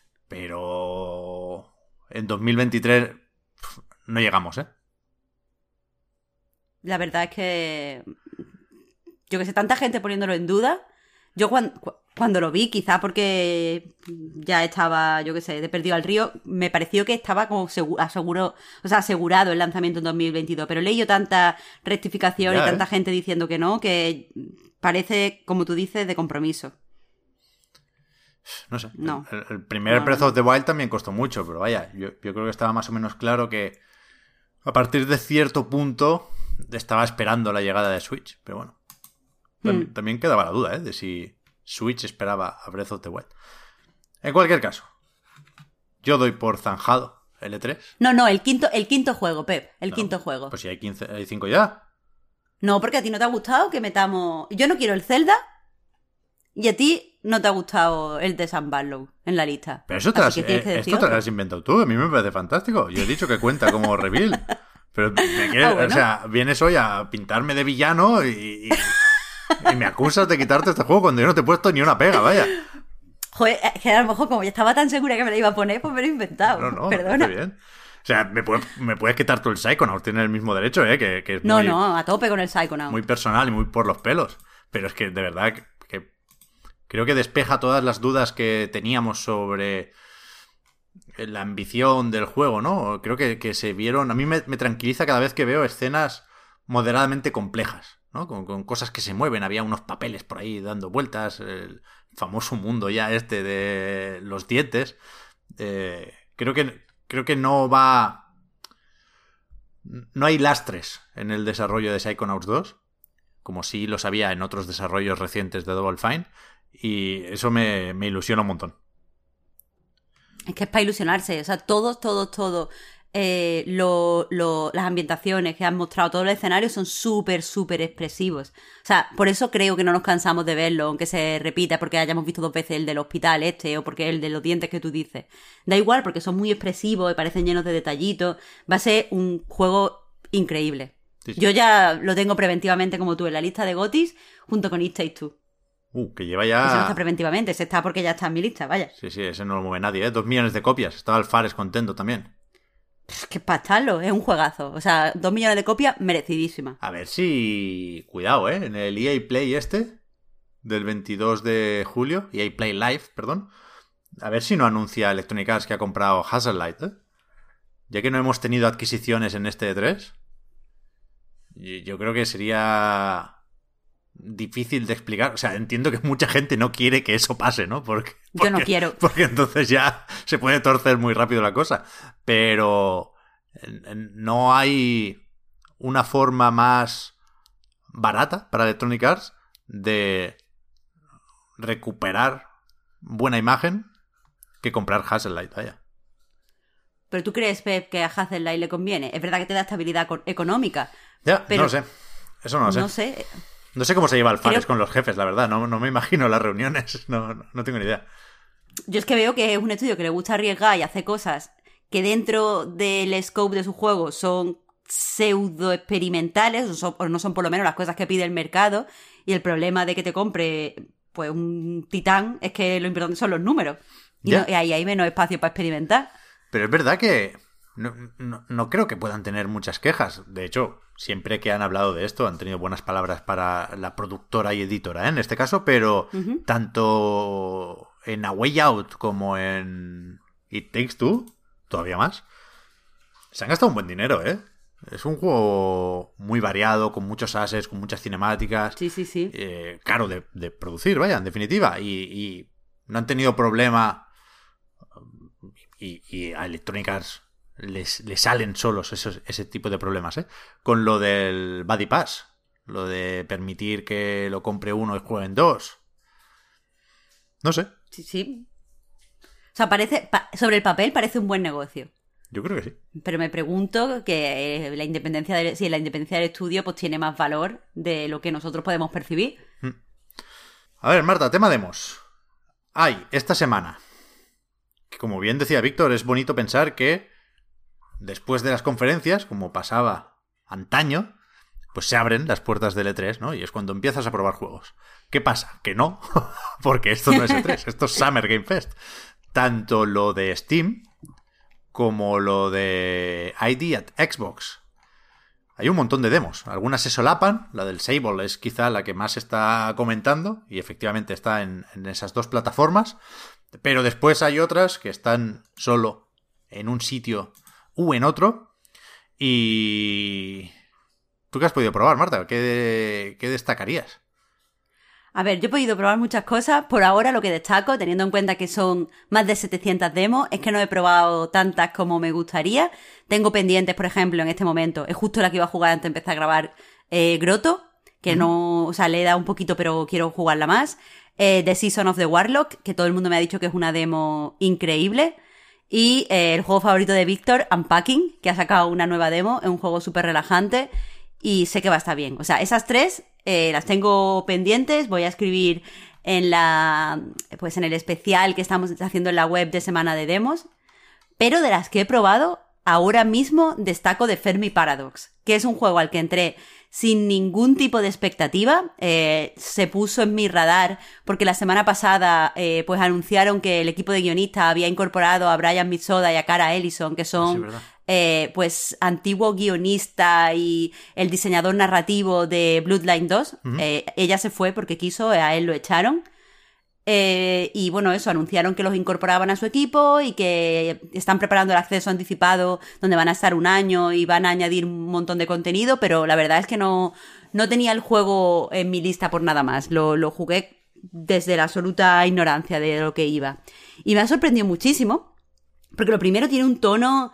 Pero en dos mil veintitrés pff, no llegamos, ¿eh? La verdad es que yo que sé, tanta gente poniéndolo en duda. Yo cuando, cuando lo vi, quizá porque ya estaba, yo qué sé, de perdido al río, me pareció que estaba como seguro, aseguro, o sea, asegurado el lanzamiento en dos mil veintidós. Pero leí yo tanta rectificación ya, y tanta ¿eh? gente diciendo que no, que parece, como tú dices, de compromiso. No sé. No. El, el primer no, Breath no. of the Wild también costó mucho, pero vaya, yo, yo creo que estaba más o menos claro que a partir de cierto punto estaba esperando la llegada de Switch, pero bueno. Hmm. También quedaba la duda, ¿eh? De si Switch esperaba a Breath of the Wild. En cualquier caso, yo doy por zanjado el E tres. No, no, el quinto, el quinto juego, Pep. El no, quinto juego. Pues si hay quince, hay cinco ya. No, porque a ti no te ha gustado que metamos... Yo no quiero el Zelda, Y a ti no te ha gustado el de Sam Barlow en la lista. Pero eso te, has, que eh, que esto te lo has inventado tú. A mí me parece fantástico. Yo he dicho que cuenta como reveal. Pero me quieres, ah, bueno. O sea, vienes hoy a pintarme de villano y, y, y me acusas de quitarte este juego cuando yo no te he puesto ni una pega, vaya. Joder, que a lo mejor como yo estaba tan segura que me la iba a poner, pues me lo he inventado. No, no, perdona. Está bien. O sea, me puedes, me puedes quitar tú el Psychonauts, tienes el mismo derecho, ¿eh? Que, que es no, muy, no, a tope con el Psychonauts. Muy personal y muy por los pelos. Pero es que, de verdad, que, que creo que despeja todas las dudas que teníamos sobre la ambición del juego, ¿no? Creo que, que se vieron... A mí me, me tranquiliza cada vez que veo escenas moderadamente complejas, ¿no? Con, con cosas que se mueven. Había unos papeles por ahí dando vueltas. El famoso mundo ya este de los dientes. Eh, creo que... Creo que no va... No hay lastres en el desarrollo de Psychonauts dos, como sí los había en otros desarrollos recientes de Double Fine, y eso me, me ilusiona un montón. Es que es para ilusionarse, o sea, todos, todos, todos eh, lo, lo, las ambientaciones que han mostrado, todos los escenarios son súper, súper expresivos. O sea, por eso creo que no nos cansamos de verlo, aunque se repita, porque hayamos visto dos veces el del hospital este, o porque el de los dientes que tú dices. Da igual, porque son muy expresivos y parecen llenos de detallitos. Va a ser un juego increíble. Sí, sí. Yo ya lo tengo preventivamente, como tú, en la lista de GOTYs, junto con It Takes Two. Uh, que lleva ya... Ese no está preventivamente, ese está porque ya está en mi lista, vaya. Sí, sí, ese no lo mueve nadie, ¿eh? Dos millones de copias. Estaba el Fares contento también. Es que para estarlo, es un juegazo. O sea, dos millones de copias, merecidísima. A ver si... Cuidado, ¿eh? En el E A Play este, del veintidós de julio, E A Play Live, perdón, a ver si no anuncia Electronic Arts que ha comprado Hazelight, ¿eh? Ya que no hemos tenido adquisiciones en este E tres, yo creo que sería... difícil de explicar. O sea, entiendo que mucha gente no quiere que eso pase, ¿no? Porque, porque, yo no quiero. Porque entonces ya se puede torcer muy rápido la cosa. Pero no hay una forma más barata para Electronic Arts de recuperar buena imagen que comprar Hazelight, vaya. ¿Pero tú crees, Pep, que a Hazelight le conviene? Es verdad que te da estabilidad económica. Ya, pero no lo sé. Eso no lo sé. No sé... No sé cómo se lleva el Fares Creo... con los jefes, la verdad. No, no me imagino las reuniones. No, no, no tengo ni idea. Yo es que veo que es un estudio que le gusta arriesgar y hacer cosas que dentro del scope de su juego son pseudo experimentales, o, son, o no son por lo menos las cosas que pide el mercado. Y el problema de que te compre pues un titán es que lo importante son los números. Y, no, y ahí hay menos espacio para experimentar. Pero es verdad que no, no, no creo que puedan tener muchas quejas. De hecho... Siempre que han hablado de esto han tenido buenas palabras para la productora y editora, ¿eh? En este caso, pero uh-huh. tanto en A Way Out como en It Takes Two, todavía más, se han gastado un buen dinero, ¿eh? Es un juego muy variado, con muchos assets, con muchas cinemáticas. Sí, sí, sí. Eh, caro de, de producir, vaya, en definitiva. Y, y no han tenido problema. Y, y a Electronic Arts Les, les salen solos esos, ese tipo de problemas, ¿eh? Con lo del Buddy Pass, lo de permitir que lo compre uno y jueguen dos. No sé. Sí, sí. O sea, parece, pa, sobre el papel parece un buen negocio. Yo creo que sí. Pero me pregunto que eh, la independencia de, si la independencia del estudio pues tiene más valor de lo que nosotros podemos percibir. A ver, Marta, tema demos. Hay esta semana, que como bien decía Víctor, es bonito pensar que después de las conferencias, como pasaba antaño, pues se abren las puertas del E tres, ¿no? Y es cuando empiezas a probar juegos. ¿Qué pasa? Que no, porque esto no es E tres, esto es Summer Game Fest. Tanto lo de Steam como lo de I D at Xbox. Hay un montón de demos. Algunas se solapan. La del Sable es quizá la que más se está comentando y efectivamente está en, en esas dos plataformas. Pero después hay otras que están solo en un sitio u en otro. Y... ¿tú qué has podido probar, Marta? ¿Qué, qué destacarías? A ver, yo he podido probar muchas cosas. Por ahora lo que destaco, teniendo en cuenta que son más de setecientas demos, es que no he probado tantas como me gustaría. Tengo pendientes, por ejemplo, en este momento, es justo la que iba a jugar antes de empezar a grabar, eh, Grotto, que mm. no, o sea, le he dado un poquito, pero quiero jugarla más. Eh, The Season of the Warlock, que todo el mundo me ha dicho que es una demo increíble. Y eh, el juego favorito de Víctor, Unpacking, que ha sacado una nueva demo, es un juego súper relajante y sé que va a estar bien. O sea, esas tres eh, las tengo pendientes, voy a escribir en la pues en el especial que estamos haciendo en la web de Semana de Demos, pero de las que he probado, ahora mismo destaco The Fermi Paradox, que es un juego al que entré sin ningún tipo de expectativa. Eh, se puso en mi radar porque la semana pasada eh, pues anunciaron que el equipo de guionistas había incorporado a Brian Mitsoda y a Cara Ellison, que son Sí, eh, pues antiguo guionista y el diseñador narrativo de Bloodline dos. Uh-huh. Eh, ella se fue porque quiso, a él lo echaron. Eh, y bueno, eso, anunciaron que los incorporaban a su equipo y que están preparando el acceso anticipado donde van a estar un año y van a añadir un montón de contenido, pero la verdad es que no, no tenía el juego en mi lista por nada más. Lo, lo jugué desde la absoluta ignorancia de lo que iba. Y me ha sorprendido muchísimo, porque lo primero tiene un tono...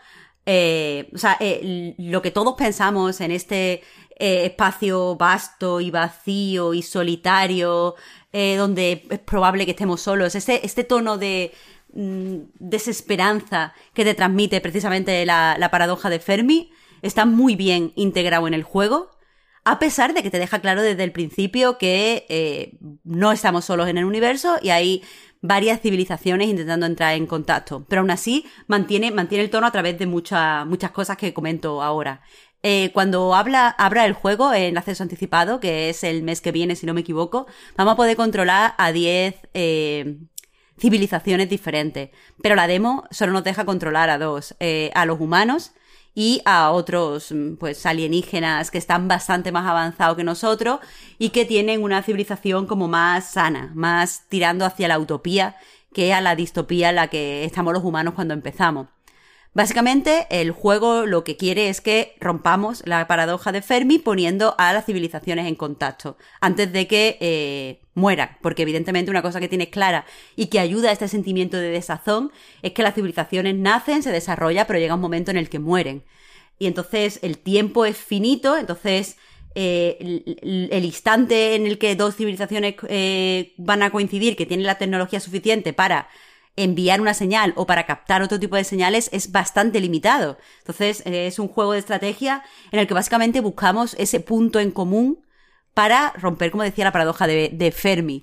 Eh, o sea, eh, lo que todos pensamos en este eh, espacio vasto y vacío y solitario, eh, donde es probable que estemos solos, este, este tono de mm, desesperanza que te transmite precisamente la, la paradoja de Fermi, está muy bien integrado en el juego, a pesar de que te deja claro desde el principio que eh, no estamos solos en el universo y hay varias civilizaciones intentando entrar en contacto, pero aún así mantiene, mantiene el tono a través de muchas muchas cosas que comento ahora. Eh, cuando habla, abra el juego en el acceso anticipado, que es el mes que viene si no me equivoco, vamos a poder controlar a diez eh, civilizaciones diferentes, pero la demo solo nos deja controlar a dos, eh, a los humanos y a otros pues alienígenas que están bastante más avanzados que nosotros y que tienen una civilización como más sana, más tirando hacia la utopía que a la distopía en la que estamos los humanos cuando empezamos. Básicamente, el juego lo que quiere es que rompamos la paradoja de Fermi poniendo a las civilizaciones en contacto antes de que eh, mueran, porque evidentemente una cosa que tienes clara y que ayuda a este sentimiento de desazón es que las civilizaciones nacen, se desarrollan, pero llega un momento en el que mueren. Y entonces el tiempo es finito, entonces eh, el, el instante en el que dos civilizaciones eh, van a coincidir, que tienen la tecnología suficiente para enviar una señal o para captar otro tipo de señales, es bastante limitado. Entonces eh, es un juego de estrategia en el que básicamente buscamos ese punto en común para romper, como decía, la paradoja de, de Fermi.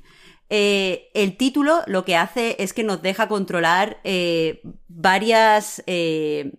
Eh, el título lo que hace es que nos deja controlar eh, varias... Eh,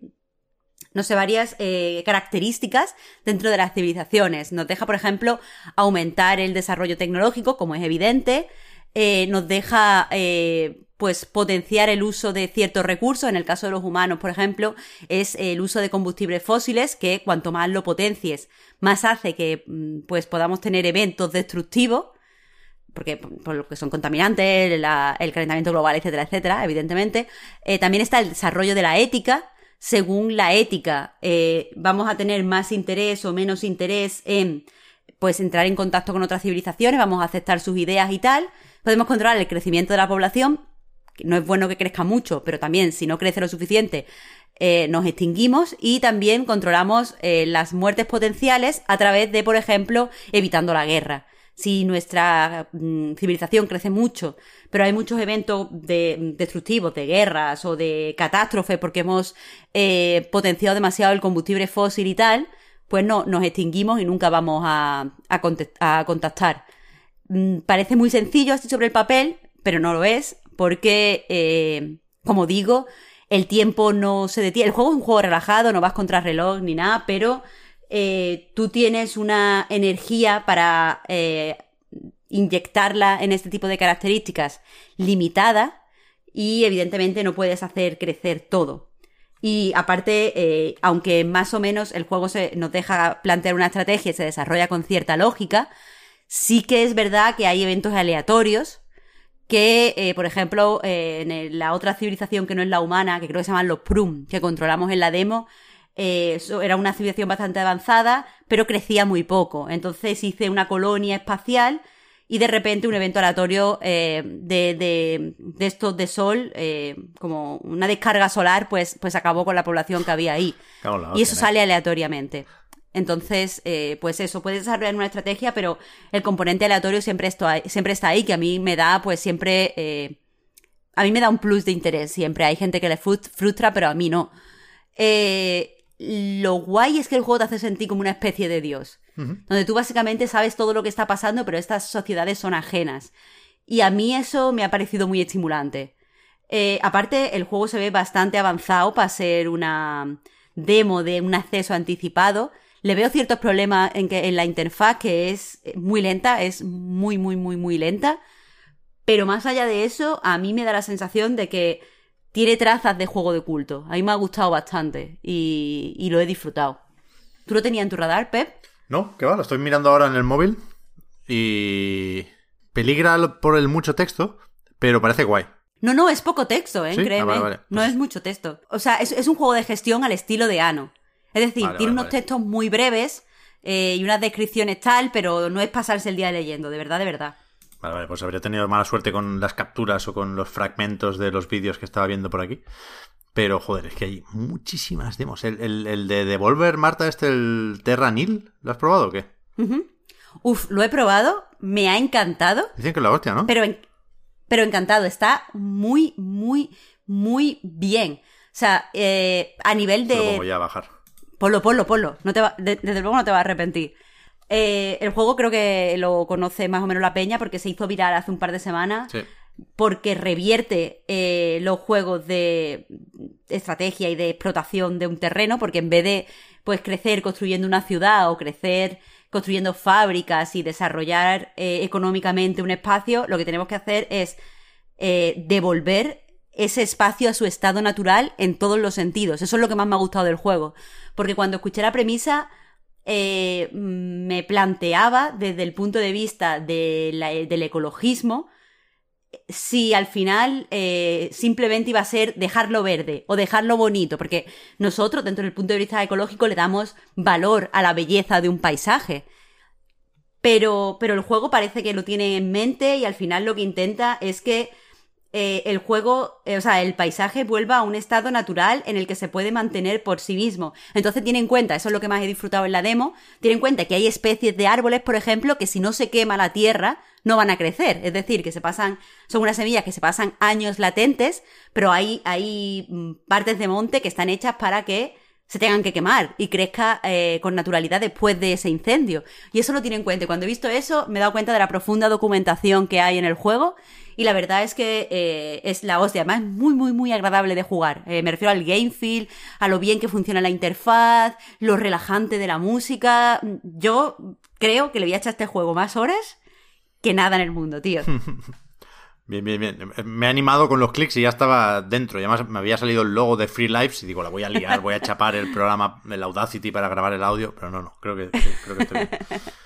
no sé, varias eh, características dentro de las civilizaciones. Nos deja, por ejemplo, aumentar el desarrollo tecnológico, como es evidente. Eh, nos deja... Eh, pues potenciar el uso de ciertos recursos. En el caso de los humanos, por ejemplo, es el uso de combustibles fósiles, que cuanto más lo potencies, más hace que pues podamos tener eventos destructivos, porque por lo que son contaminantes, la, el calentamiento global, etcétera, etcétera, evidentemente. Eh, también está el desarrollo de la ética. Según la ética, eh, vamos a tener más interés o menos interés en pues entrar en contacto con otras civilizaciones, vamos a aceptar sus ideas y tal. Podemos controlar el crecimiento de la población. No es bueno que crezca mucho, pero también si no crece lo suficiente eh, nos extinguimos, y también controlamos eh, las muertes potenciales a través de, por ejemplo, evitando la guerra. Si nuestra mm, civilización crece mucho, pero hay muchos eventos de, destructivos, de guerras o de catástrofes porque hemos eh, potenciado demasiado el combustible fósil y tal, pues no, nos extinguimos y nunca vamos a, a, contest- a contactar. Mm, parece muy sencillo así sobre el papel, pero no lo es. Porque, eh, como digo, el tiempo no se detiene. El juego es un juego relajado, no vas contra reloj ni nada, pero eh, tú tienes una energía para eh, inyectarla en este tipo de características limitada y evidentemente no puedes hacer crecer todo. Y aparte, eh, aunque más o menos el juego se, nos deja plantear una estrategia y se desarrolla con cierta lógica, sí que es verdad que hay eventos aleatorios que, eh, por ejemplo, eh, en el, la otra civilización que no es la humana, que creo que se llaman los Prum, que controlamos en la demo, eh, era una civilización bastante avanzada, pero crecía muy poco. Entonces hice una colonia espacial y de repente un evento aleatorio eh, de, de, de estos de sol, eh, como una descarga solar, pues, pues acabó con la población que había ahí. Claro, y eso sale aleatoriamente. Entonces, eh, pues eso, puedes desarrollar una estrategia, pero el componente aleatorio siempre, esto, siempre está ahí, que a mí me da, pues siempre, eh, a mí me da un plus de interés siempre. Hay gente que le frustra, pero a mí no. Eh, lo guay es que el juego te hace sentir como una especie de dios, uh-huh. donde tú básicamente sabes todo lo que está pasando, pero estas sociedades son ajenas. Y a mí eso me ha parecido muy estimulante. Eh, aparte, el juego se ve bastante avanzado para ser una demo de un acceso anticipado. Le veo ciertos problemas en, que, en la interfaz, que es muy lenta, es muy, muy, muy, muy lenta. Pero más allá de eso, a mí me da la sensación de que tiene trazas de juego de culto. A mí me ha gustado bastante y, y lo he disfrutado. ¿Tú lo tenías en tu radar, Pep? No, que va, lo estoy mirando ahora en el móvil y peligra por el mucho texto, pero parece guay. No, no, es poco texto, ¿eh? ¿Sí? Créeme. Ah, vale, vale. Pues... No es mucho texto. O sea, es, es un juego de gestión al estilo de Anno. Es decir, vale, tiene vale, unos vale. textos muy breves eh, y unas descripciones tal, pero no es pasarse el día leyendo, de verdad, de verdad. Vale, vale, pues habría tenido mala suerte con las capturas o con los fragmentos de los vídeos que estaba viendo por aquí. Pero, joder, es que hay muchísimas demos. El, el, el de Devolver, Marta, este, el Terra Nil, ¿lo has probado o qué? Uh-huh. Uf, lo he probado, me ha encantado. Dicen que es la hostia, ¿no? Pero, en, pero encantado, está muy, muy, muy bien. O sea, eh, a nivel de... Lo pongo ya a bajar. Ponlo, ponlo, ponlo. No te va, de, desde luego no te vas a arrepentir. Eh, el juego creo que lo conoce más o menos la peña porque se hizo viral hace un par de semanas. Sí. Porque revierte eh, los juegos de estrategia y de explotación de un terreno, porque en vez de pues crecer construyendo una ciudad o crecer construyendo fábricas y desarrollar eh, económicamente un espacio, lo que tenemos que hacer es eh, devolver ese espacio a su estado natural en todos los sentidos. Eso es lo que más me ha gustado del juego, porque cuando escuché la premisa eh, me planteaba desde el punto de vista de la, del ecologismo si al final eh, simplemente iba a ser dejarlo verde o dejarlo bonito, porque nosotros dentro del punto de vista ecológico le damos valor a la belleza de un paisaje, pero, pero el juego parece que lo tiene en mente y al final lo que intenta es que eh, el juego, eh, o sea, el paisaje vuelva a un estado natural en el que se puede mantener por sí mismo. Entonces tiene en cuenta, eso es lo que más he disfrutado en la demo, tiene en cuenta que hay especies de árboles, por ejemplo, que si no se quema la tierra no van a crecer, es decir, que se pasan, son unas semillas que se pasan años latentes, pero hay, hay partes de monte que están hechas para que se tengan que quemar y crezca eh, con naturalidad después de ese incendio. Y eso lo tiene en cuenta. Y cuando he visto eso, me he dado cuenta de la profunda documentación que hay en el juego. Y la verdad es que eh, es la hostia. Además, es muy, muy, muy agradable de jugar. Eh, me refiero al game feel, a lo bien que funciona la interfaz, lo relajante de la música. Yo creo que le voy a echar a este juego más horas que nada en el mundo, tío. Bien, bien, bien. Me he animado con los clics y ya estaba dentro. Y además me había salido el logo de Free Lives y digo, la voy a liar, voy a chapar el programa, el Audacity para grabar el audio. Pero no, no, creo que, creo que estoy bien.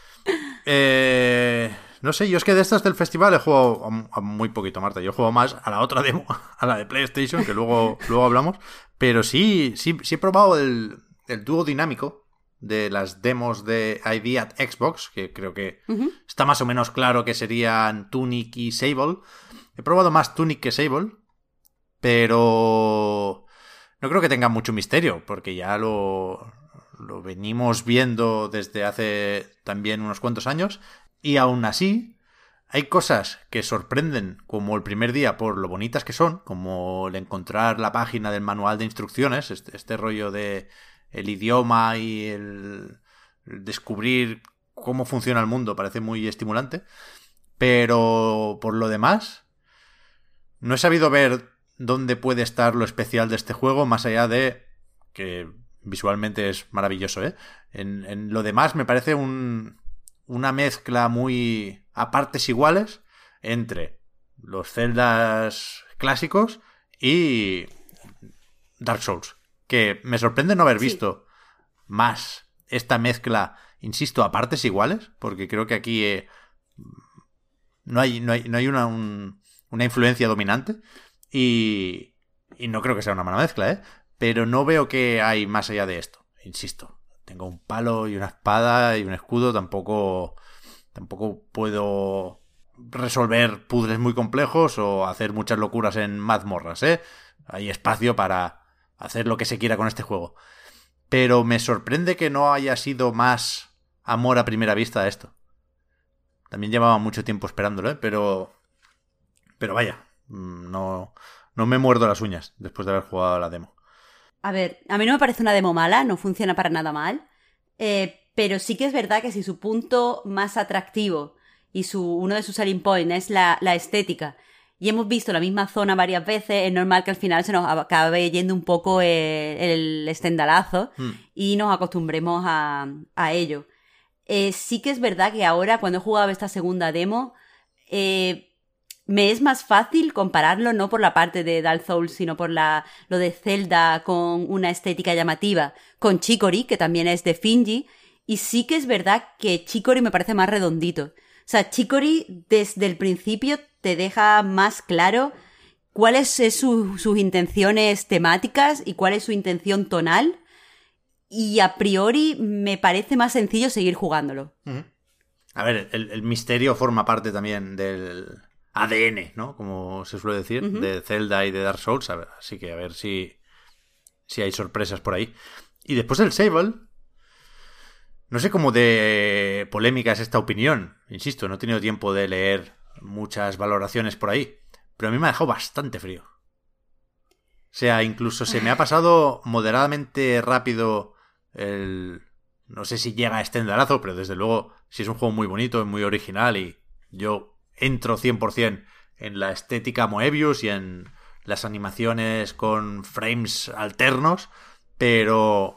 Eh, no sé, yo es que de estas del festival he jugado a, a muy poquito, Marta. Yo he jugado más a la otra demo, a la de PlayStation, que luego, luego hablamos. Pero sí, sí, sí he probado el, el dúo dinámico de las demos de I D at Xbox, que creo que uh-huh. está más o menos claro que serían Tunic y Sable. He probado más Tunic que Sable, pero no creo que tenga mucho misterio, porque ya lo, lo venimos viendo desde hace también unos cuantos años, y aún así hay cosas que sorprenden como el primer día por lo bonitas que son, como el encontrar la página del manual de instrucciones, este, este rollo de el idioma y el, el descubrir cómo funciona el mundo parece muy estimulante, pero por lo demás no he sabido ver dónde puede estar lo especial de este juego, más allá de que visualmente es maravilloso, ¿eh? En, en lo demás me parece un, una mezcla muy a partes iguales entre los Zeldas clásicos y Dark Souls, que me sorprende no haber visto sí. más esta mezcla, insisto, a partes iguales, porque creo que aquí eh, no hay, no hay, no hay una... Un, una influencia dominante y, y no creo que sea una mala mezcla, ¿eh? Pero no veo que hay más allá de esto. Insisto, tengo un palo y una espada y un escudo, tampoco tampoco puedo resolver puzzles muy complejos o hacer muchas locuras en mazmorras, ¿eh? Hay espacio para hacer lo que se quiera con este juego. Pero me sorprende que no haya sido más amor a primera vista a esto. También llevaba mucho tiempo esperándolo, ¿eh? Pero... Pero vaya, no, no me muerdo las uñas después de haber jugado a la demo. A ver, a mí no me parece una demo mala, no funciona para nada mal, eh, pero sí que es verdad que si su punto más atractivo y su, uno de sus selling points es la, la estética, y hemos visto la misma zona varias veces, es normal que al final se nos acabe yendo un poco el, el estendalazo mm. y nos acostumbremos a, a ello. Eh, sí que es verdad que ahora, cuando he jugado esta segunda demo, eh, me es más fácil compararlo, no por la parte de Dark Souls, sino por la, lo de Zelda con una estética llamativa, con Chicory, que también es de Finji, y sí que es verdad que Chicory me parece más redondito. O sea, Chicory desde el principio te deja más claro cuáles son su, sus intenciones temáticas y cuál es su intención tonal, y a priori me parece más sencillo seguir jugándolo. Uh-huh. A ver, el, el misterio forma parte también del A D N, ¿no? Como se suele decir, uh-huh. de Zelda y de Dark Souls, a ver, así que a ver si, si hay sorpresas por ahí. Y después del Sable, no sé cómo de polémica es esta opinión, insisto, no he tenido tiempo de leer muchas valoraciones por ahí, pero a mí me ha dejado bastante frío. O sea, incluso se me ha pasado moderadamente rápido el... No sé si llega a estendalazo, pero desde luego si es un juego muy bonito, muy original, y yo entro cien por ciento en la estética Moebius y en las animaciones con frames alternos, pero...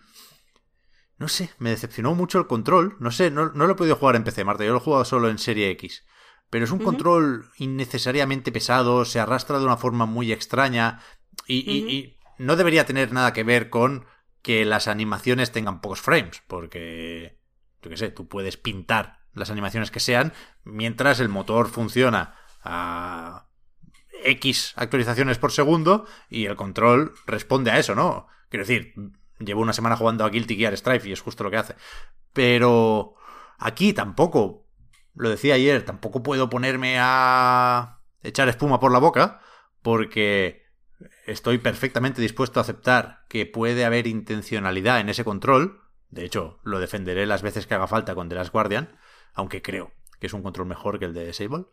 No sé, me decepcionó mucho el control. No sé, no, no lo he podido jugar en P C, Marta, yo lo he jugado solo en Serie X. Pero es un uh-huh. control innecesariamente pesado, se arrastra de una forma muy extraña y, uh-huh. y, y no debería tener nada que ver con que las animaciones tengan pocos frames, porque, yo qué sé, tú puedes pintar las animaciones que sean mientras el motor funciona a X actualizaciones por segundo y el control responde a eso, ¿no? Quiero decir, llevo una semana jugando a Guilty Gear Strive y es justo lo que hace. Pero aquí tampoco, lo decía ayer, tampoco puedo ponerme a echar espuma por la boca, porque estoy perfectamente dispuesto a aceptar que puede haber intencionalidad en ese control. De hecho, lo defenderé las veces que haga falta con The Last Guardian, aunque creo que es un control mejor que el de Sable.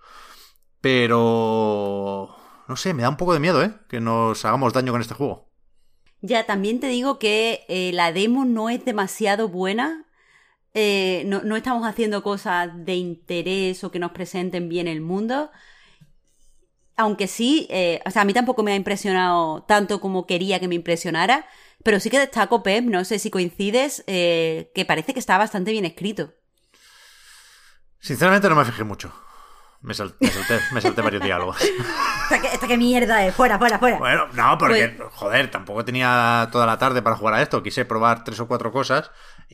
Pero... no sé, me da un poco de miedo, ¿eh? Que nos hagamos daño con este juego. Ya, también te digo que eh, la demo no es demasiado buena. Eh, no, no estamos haciendo cosas de interés o que nos presenten bien el mundo. Aunque sí, eh, o sea, a mí tampoco me ha impresionado tanto como quería que me impresionara, pero sí que destaco, Pep, no sé si coincides, eh, que parece que está bastante bien escrito. Sinceramente no me fijé mucho. Me, sal, me, salté, me salté varios diálogos. ¿Esta qué, esta qué mierda es? Fuera, fuera, fuera. Bueno, no, porque, pues... joder, tampoco tenía toda la tarde para jugar a esto. Quise probar tres o cuatro cosas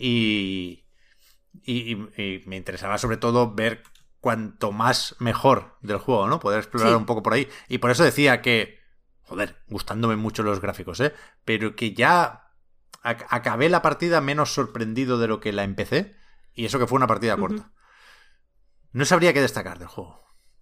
y, y, y, y me interesaba sobre todo ver cuanto más mejor del juego, ¿no? Poder explorar sí. un poco por ahí. Y por eso decía que, joder, gustándome mucho los gráficos, ¿eh? Pero que ya ac- acabé la partida menos sorprendido de lo que la empecé. Y eso que fue una partida corta. Uh-huh. No sabría qué destacar del juego.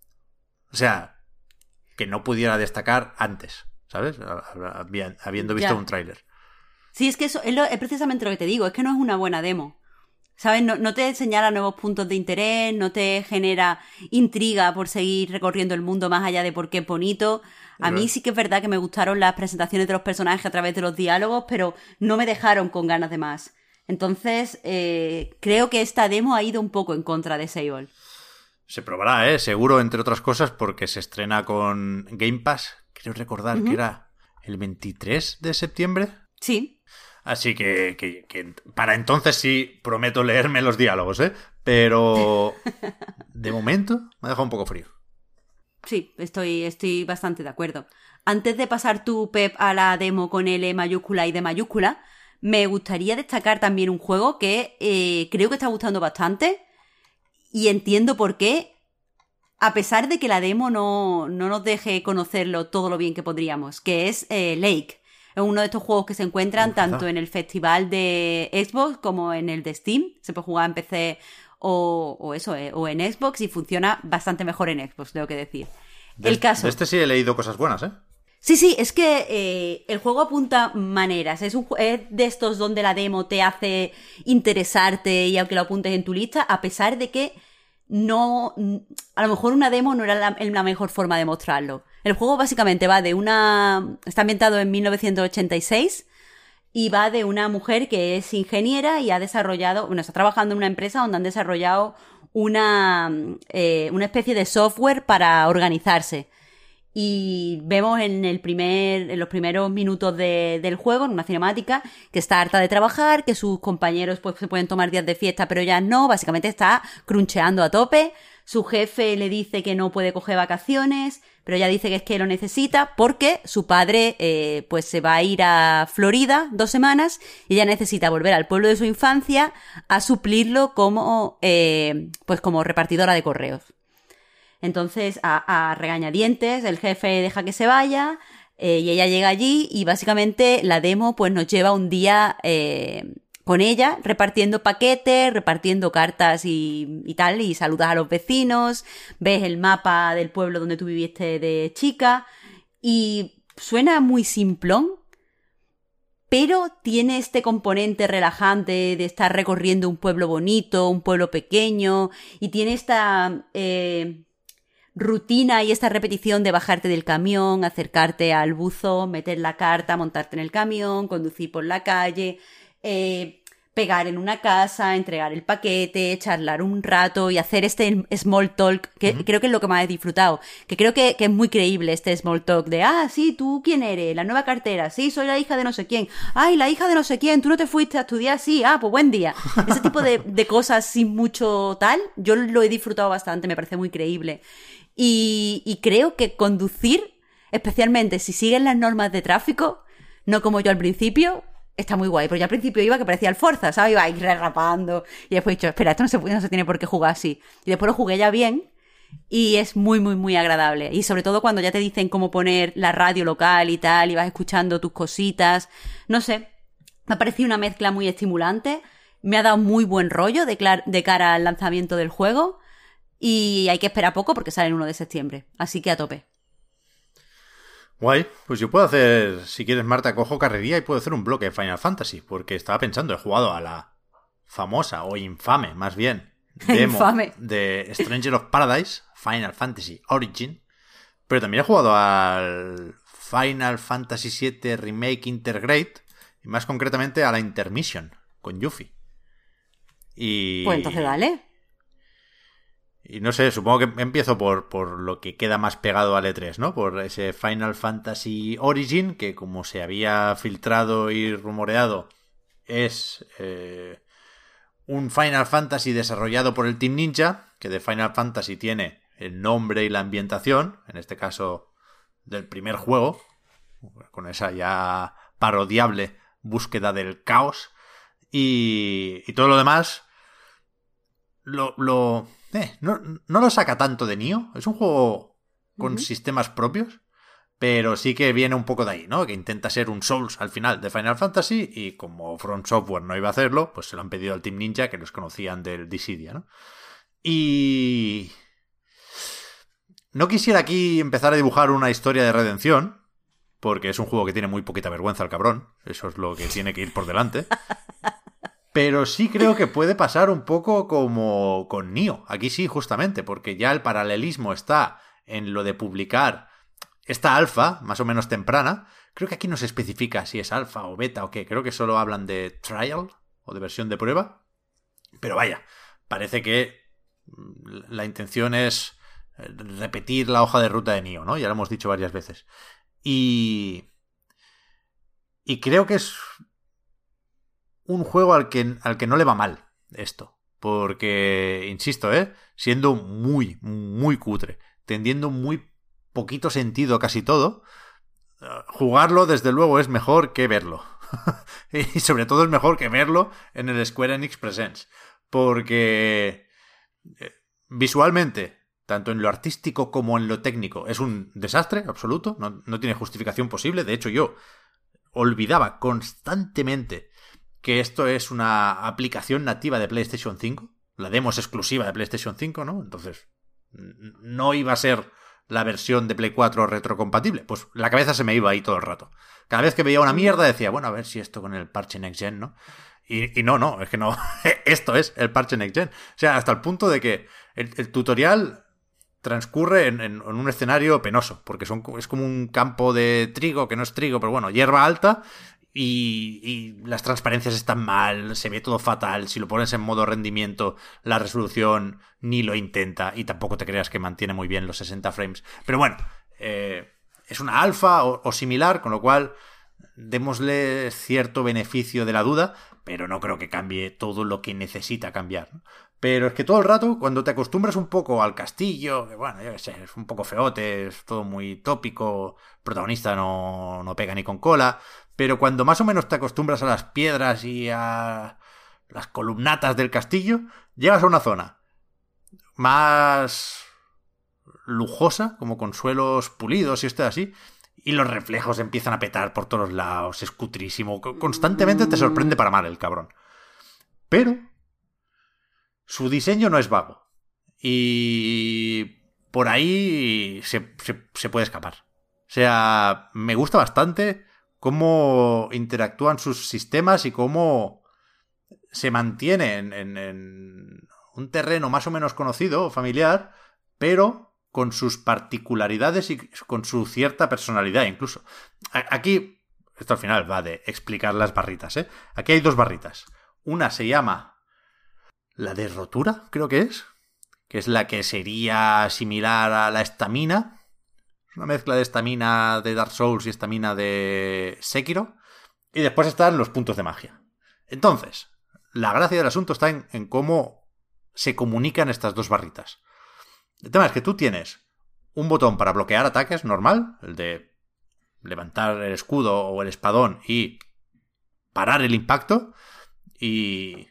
O sea, que no pudiera destacar antes, ¿sabes? Habiendo visto ya. un tráiler. Sí, es que eso es, lo, es precisamente lo que te digo. Es que no es una buena demo. ¿Sabes? No, no te señala nuevos puntos de interés, no te genera intriga por seguir recorriendo el mundo más allá de por qué es bonito. A mí sí que es verdad que me gustaron las presentaciones de los personajes a través de los diálogos, pero no me dejaron con ganas de más. Entonces, eh, creo que esta demo ha ido un poco en contra de Sable. Se probará, ¿eh? Seguro, entre otras cosas, porque se estrena con Game Pass. Creo recordar uh-huh. que era el veintitrés de septiembre. Sí. Así que, que, que para entonces sí prometo leerme los diálogos, ¿eh? Pero de momento me ha dejado un poco frío. Sí, estoy, estoy bastante de acuerdo. Antes de pasar tu, Pep, a la demo con L mayúscula y D mayúscula, me gustaría destacar también un juego que eh, creo que está gustando bastante y entiendo por qué, a pesar de que la demo no, no nos deje conocerlo todo lo bien que podríamos, que es eh, Lake. Es uno de estos juegos que se encuentran Uf, tanto en el festival de Xbox como en el de Steam. Se puede jugar en P C o, o eso, eh, o en Xbox, y funciona bastante mejor en Xbox, tengo que decir. De, el caso... de este sí he leído cosas buenas, ¿eh? Sí, sí, es que eh, el juego apunta maneras. Es, un, es de estos donde la demo te hace interesarte y aunque lo apuntes en tu lista, a pesar de que no... A lo mejor una demo no era la, la mejor forma de mostrarlo. El juego básicamente va de una... Está ambientado en mil novecientos ochenta y seis y va de una mujer que es ingeniera y ha desarrollado... Bueno, está trabajando en una empresa donde han desarrollado una, eh, una especie de software para organizarse. Y vemos en el primer, en los primeros minutos de, del juego, en una cinemática, que está harta de trabajar, que sus compañeros pues se pueden tomar días de fiesta, pero ella no, básicamente está cruncheando a tope. Su jefe le dice que no puede coger vacaciones, pero ella dice que es que lo necesita porque su padre eh, pues se va a ir a Florida dos semanas y ella necesita volver al pueblo de su infancia a suplirlo como, eh, pues como repartidora de correos. Entonces, a, a regañadientes, el jefe deja que se vaya eh, y ella llega allí y básicamente la demo pues nos lleva un día eh, con ella repartiendo paquetes, repartiendo cartas y, y tal, y saludas a los vecinos, ves el mapa del pueblo donde tú viviste de chica y suena muy simplón, pero tiene este componente relajante de estar recorriendo un pueblo bonito, un pueblo pequeño, y tiene esta... Eh, rutina y esta repetición de bajarte del camión, acercarte al buzón, meter la carta, montarte en el camión, conducir por la calle, eh, pegar en una casa, entregar el paquete, charlar un rato y hacer este small talk, que uh-huh. creo que es lo que más he disfrutado, que creo que, que es muy creíble este small talk de, ah, sí, ¿tú quién eres? La nueva cartera, sí, soy la hija de no sé quién, ay, la hija de no sé quién, ¿tú no te fuiste a estudiar? Sí, ah, pues buen día. Ese tipo de, de cosas sin mucho tal, yo lo he disfrutado bastante, me parece muy creíble. Y, y creo que conducir, especialmente si siguen las normas de tráfico, no como yo al principio, está muy guay. Porque yo al principio iba que parecía el Forza, ¿sabes? Iba ahí derrapando. Y después he dicho, espera, esto no se, no se tiene por qué jugar así. Y después lo jugué ya bien y es muy, muy, muy agradable. Y sobre todo cuando ya te dicen cómo poner la radio local y tal, y vas escuchando tus cositas. No sé, me ha parecido una mezcla muy estimulante. Me ha dado muy buen rollo de, clar- de cara al lanzamiento del juego. Y hay que esperar poco porque sale el uno de septiembre. Así que a tope. Guay. Pues yo puedo hacer, si quieres, Marta, cojo carrería y puedo hacer un bloque de Final Fantasy. Porque estaba pensando, he jugado a la famosa, o infame, más bien, demo infame. de Stranger of Paradise, Final Fantasy Origin. Pero también he jugado al Final Fantasy siete Remake Intergrade. Y más concretamente a la Intermission, con Yuffie. Y... Pues entonces dale. Y no sé, supongo que empiezo por, por lo que queda más pegado al E tres, ¿no? Por ese Final Fantasy Origin, que como se había filtrado y rumoreado, es eh, un Final Fantasy desarrollado por el Team Ninja, que de Final Fantasy tiene el nombre y la ambientación, en este caso del primer juego, con esa ya parodiable búsqueda del caos, y, y todo lo demás lo... lo Eh, no, no lo saca tanto de Nioh. Es un juego con uh-huh. sistemas propios, pero sí que viene un poco de ahí, ¿no? Que intenta ser un Souls al final de Final Fantasy y como From Software no iba a hacerlo, pues se lo han pedido al Team Ninja, que los conocían del Dissidia, ¿no? Y... no quisiera aquí empezar a dibujar una historia de redención, porque es un juego que tiene muy poquita vergüenza el cabrón. Eso es lo que tiene que ir por delante. Pero sí creo que puede pasar un poco como con Nioh. Aquí sí, justamente, porque ya el paralelismo está en lo de publicar esta alfa, más o menos temprana. Creo que aquí no se especifica si es alfa o beta o qué. Creo que solo hablan de trial o de versión de prueba. Pero vaya, parece que la intención es repetir la hoja de ruta de Nioh, ¿no? Ya lo hemos dicho varias veces. Y... y creo que es... un juego al que, al que no le va mal esto. Porque, insisto, ¿eh? Siendo muy, muy cutre, teniendo muy poquito sentido casi todo, jugarlo desde luego es mejor que verlo. Y sobre todo es mejor que verlo en el Square Enix Presents. Porque visualmente, tanto en lo artístico como en lo técnico, es un desastre absoluto. No, no tiene justificación posible. De hecho, yo olvidaba constantemente que esto es una aplicación nativa de PlayStation cinco. La demo es exclusiva de PlayStation cinco, ¿no? Entonces, no iba a ser la versión de Play cuatro retrocompatible. Pues la cabeza se me iba ahí todo el rato. Cada vez que veía una mierda decía, bueno, a ver si esto con el parche Next Gen, ¿no? Y, y no, no, es que no. Esto es el parche Next Gen. O sea, hasta el punto de que el, el tutorial transcurre en, en, en un escenario penoso, porque son, es como un campo de trigo, que no es trigo, pero bueno, hierba alta. y, y las transparencias están mal, se ve todo fatal. Si lo pones en modo rendimiento, la resolución ni lo intenta y tampoco te creas que mantiene muy bien los sesenta frames. Pero bueno, eh, es una alfa o, o similar, con lo cual démosle cierto beneficio de la duda, pero no creo que cambie todo lo que necesita cambiar, ¿no? Pero es que todo el rato, cuando te acostumbras un poco al castillo, que bueno, yo qué sé, es un poco feote, es todo muy tópico, el protagonista no, no pega ni con cola, pero cuando más o menos te acostumbras a las piedras y a las columnatas del castillo, llegas a una zona más lujosa, como con suelos pulidos y esto así, y los reflejos empiezan a petar por todos lados, es cutrísimo, constantemente te sorprende para mal el cabrón. Pero su diseño no es vago. Y por ahí se, se, se puede escapar. O sea, me gusta bastante cómo interactúan sus sistemas y cómo se mantienen en, en un terreno más o menos conocido, familiar, pero con sus particularidades y con su cierta personalidad incluso. Aquí, esto al final va de explicar las barritas, ¿eh? Aquí hay dos barritas. Una se llama la de rotura, creo que es, que es la que sería similar a la estamina. Es una mezcla de estamina de Dark Souls y estamina de Sekiro. Y después están los puntos de magia. Entonces, la gracia del asunto está en, en cómo se comunican estas dos barritas. El tema es que tú tienes un botón para bloquear ataques normal, el de levantar el escudo o el espadón y parar el impacto, y...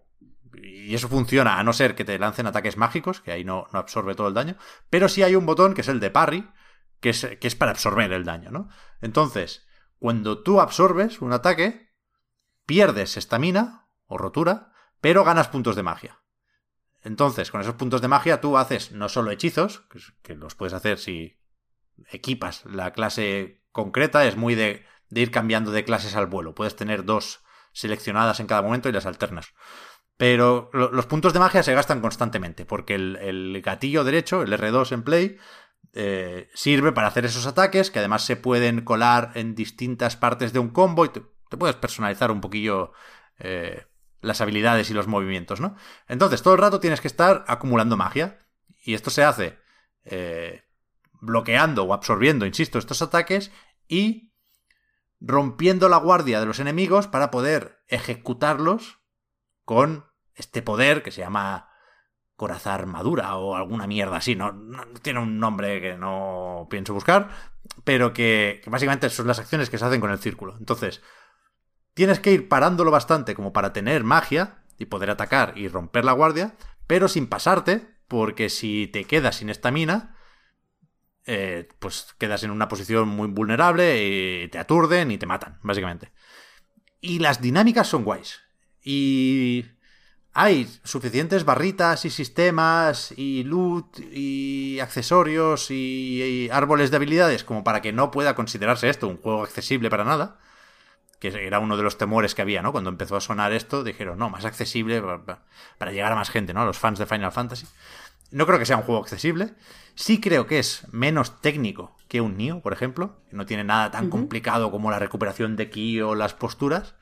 Y eso funciona, a no ser que te lancen ataques mágicos, que ahí no, no absorbe todo el daño. Pero sí hay un botón que es el de parry, que es, que es para absorber el daño, ¿no? Entonces, cuando tú absorbes un ataque, pierdes estamina o rotura, pero ganas puntos de magia. Entonces, con esos puntos de magia tú haces no solo hechizos, que, que los puedes hacer si equipas la clase concreta, es muy de, de ir cambiando de clases al vuelo. Puedes tener dos seleccionadas en cada momento y las alternas. Pero los puntos de magia se gastan constantemente, porque el, el gatillo derecho, el erre dos en Play, eh, sirve para hacer esos ataques, que además se pueden colar en distintas partes de un combo y te, te puedes personalizar un poquillo eh, las habilidades y los movimientos, ¿no? Entonces, todo el rato tienes que estar acumulando magia, y esto se hace eh, bloqueando o absorbiendo, insisto, estos ataques y rompiendo la guardia de los enemigos para poder ejecutarlos con este poder que se llama coraza armadura o alguna mierda así, ¿no? No, tiene un nombre que no pienso buscar, pero que, que básicamente son las acciones que se hacen con el círculo. Entonces, tienes que ir parándolo bastante como para tener magia y poder atacar y romper la guardia, pero sin pasarte, porque si te quedas sin estamina, eh, pues quedas en una posición muy vulnerable y te aturden y te matan, básicamente. Y las dinámicas son guays. Y hay suficientes barritas y sistemas y loot y accesorios y, y árboles de habilidades como para que no pueda considerarse esto un juego accesible para nada, que era uno de los temores que había, ¿no? Cuando empezó a sonar esto, dijeron, no, más accesible para, para llegar a más gente, ¿no? A los fans de Final Fantasy. No creo que sea un juego accesible. Sí creo que es menos técnico que un Nioh, por ejemplo, que no tiene nada tan uh-huh. complicado como la recuperación de ki o las posturas.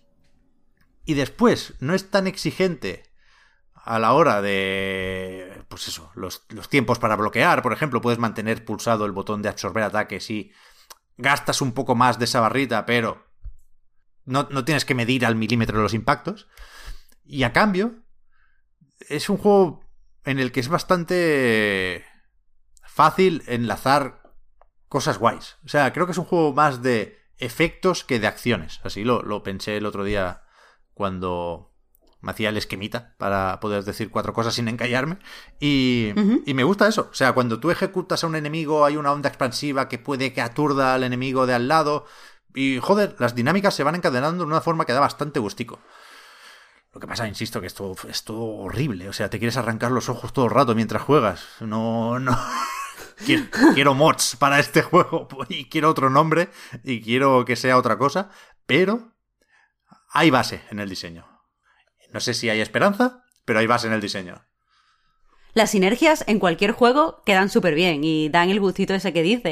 Y después, no es tan exigente a la hora de, pues eso, los, los tiempos para bloquear. Por ejemplo, puedes mantener pulsado el botón de absorber ataques y gastas un poco más de esa barrita, pero no, no tienes que medir al milímetro los impactos. Y a cambio, es un juego en el que es bastante fácil enlazar cosas guays. O sea, creo que es un juego más de efectos que de acciones. Así lo, lo pensé el otro día cuando me hacía el esquemita para poder decir cuatro cosas sin encallarme. Y, uh-huh. y me gusta eso. O sea, cuando tú ejecutas a un enemigo hay una onda expansiva que puede que aturda al enemigo de al lado. Y, joder, las dinámicas se van encadenando de una forma que da bastante gustico. Lo que pasa, insisto, que esto es todo horrible. O sea, te quieres arrancar los ojos todo el rato mientras juegas. No, no... Quiero, quiero mods para este juego y quiero otro nombre y quiero que sea otra cosa, pero hay base en el diseño. No sé si hay esperanza, pero hay base en el diseño. Las sinergias en cualquier juego quedan súper bien y dan el gustito ese que dice.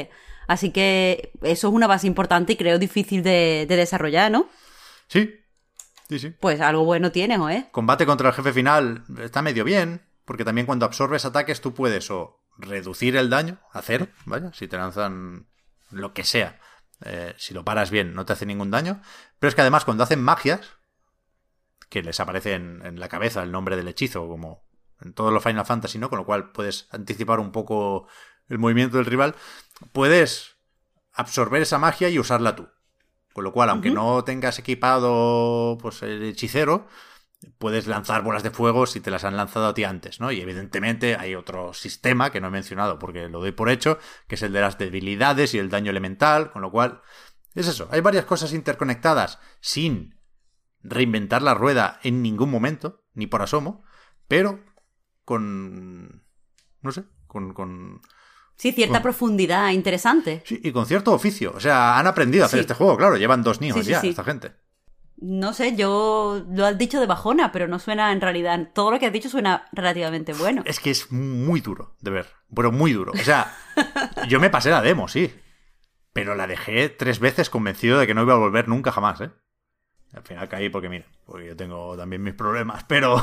Así que eso es una base importante y creo difícil de, de desarrollar, ¿no? Sí, sí, sí. Pues algo bueno tienes, ¿eh? Combate contra el jefe final está medio bien, porque también cuando absorbes ataques tú puedes o reducir el daño a cero, vaya, si te lanzan lo que sea. Eh, si lo paras bien no te hace ningún daño. Pero es que además cuando hacen magias, que les aparece en, en la cabeza el nombre del hechizo, como en todos los Final Fantasy, ¿no? Con lo cual puedes anticipar un poco el movimiento del rival, puedes absorber esa magia y usarla tú. Con lo cual, aunque uh-huh. no tengas equipado pues el hechicero, puedes lanzar bolas de fuego si te las han lanzado a ti antes, ¿no? Y evidentemente hay otro sistema que no he mencionado porque lo doy por hecho, que es el de las debilidades y el daño elemental, con lo cual es eso. Hay varias cosas interconectadas sin reinventar la rueda en ningún momento, ni por asomo, pero con... no sé, con... con sí, cierta con, profundidad interesante. Sí, y con cierto oficio. O sea, han aprendido a hacer sí. este juego, claro, llevan dos niños sí, sí, ya, sí. esta gente. No sé, yo lo has dicho de bajona, pero no suena en realidad... Todo lo que has dicho suena relativamente bueno. Es que es muy duro de ver, pero muy duro. O sea, yo me pasé la demo, sí, pero la dejé tres veces convencido de que no iba a volver nunca jamás, ¿eh? Al final caí porque, mira, porque yo tengo también mis problemas, pero...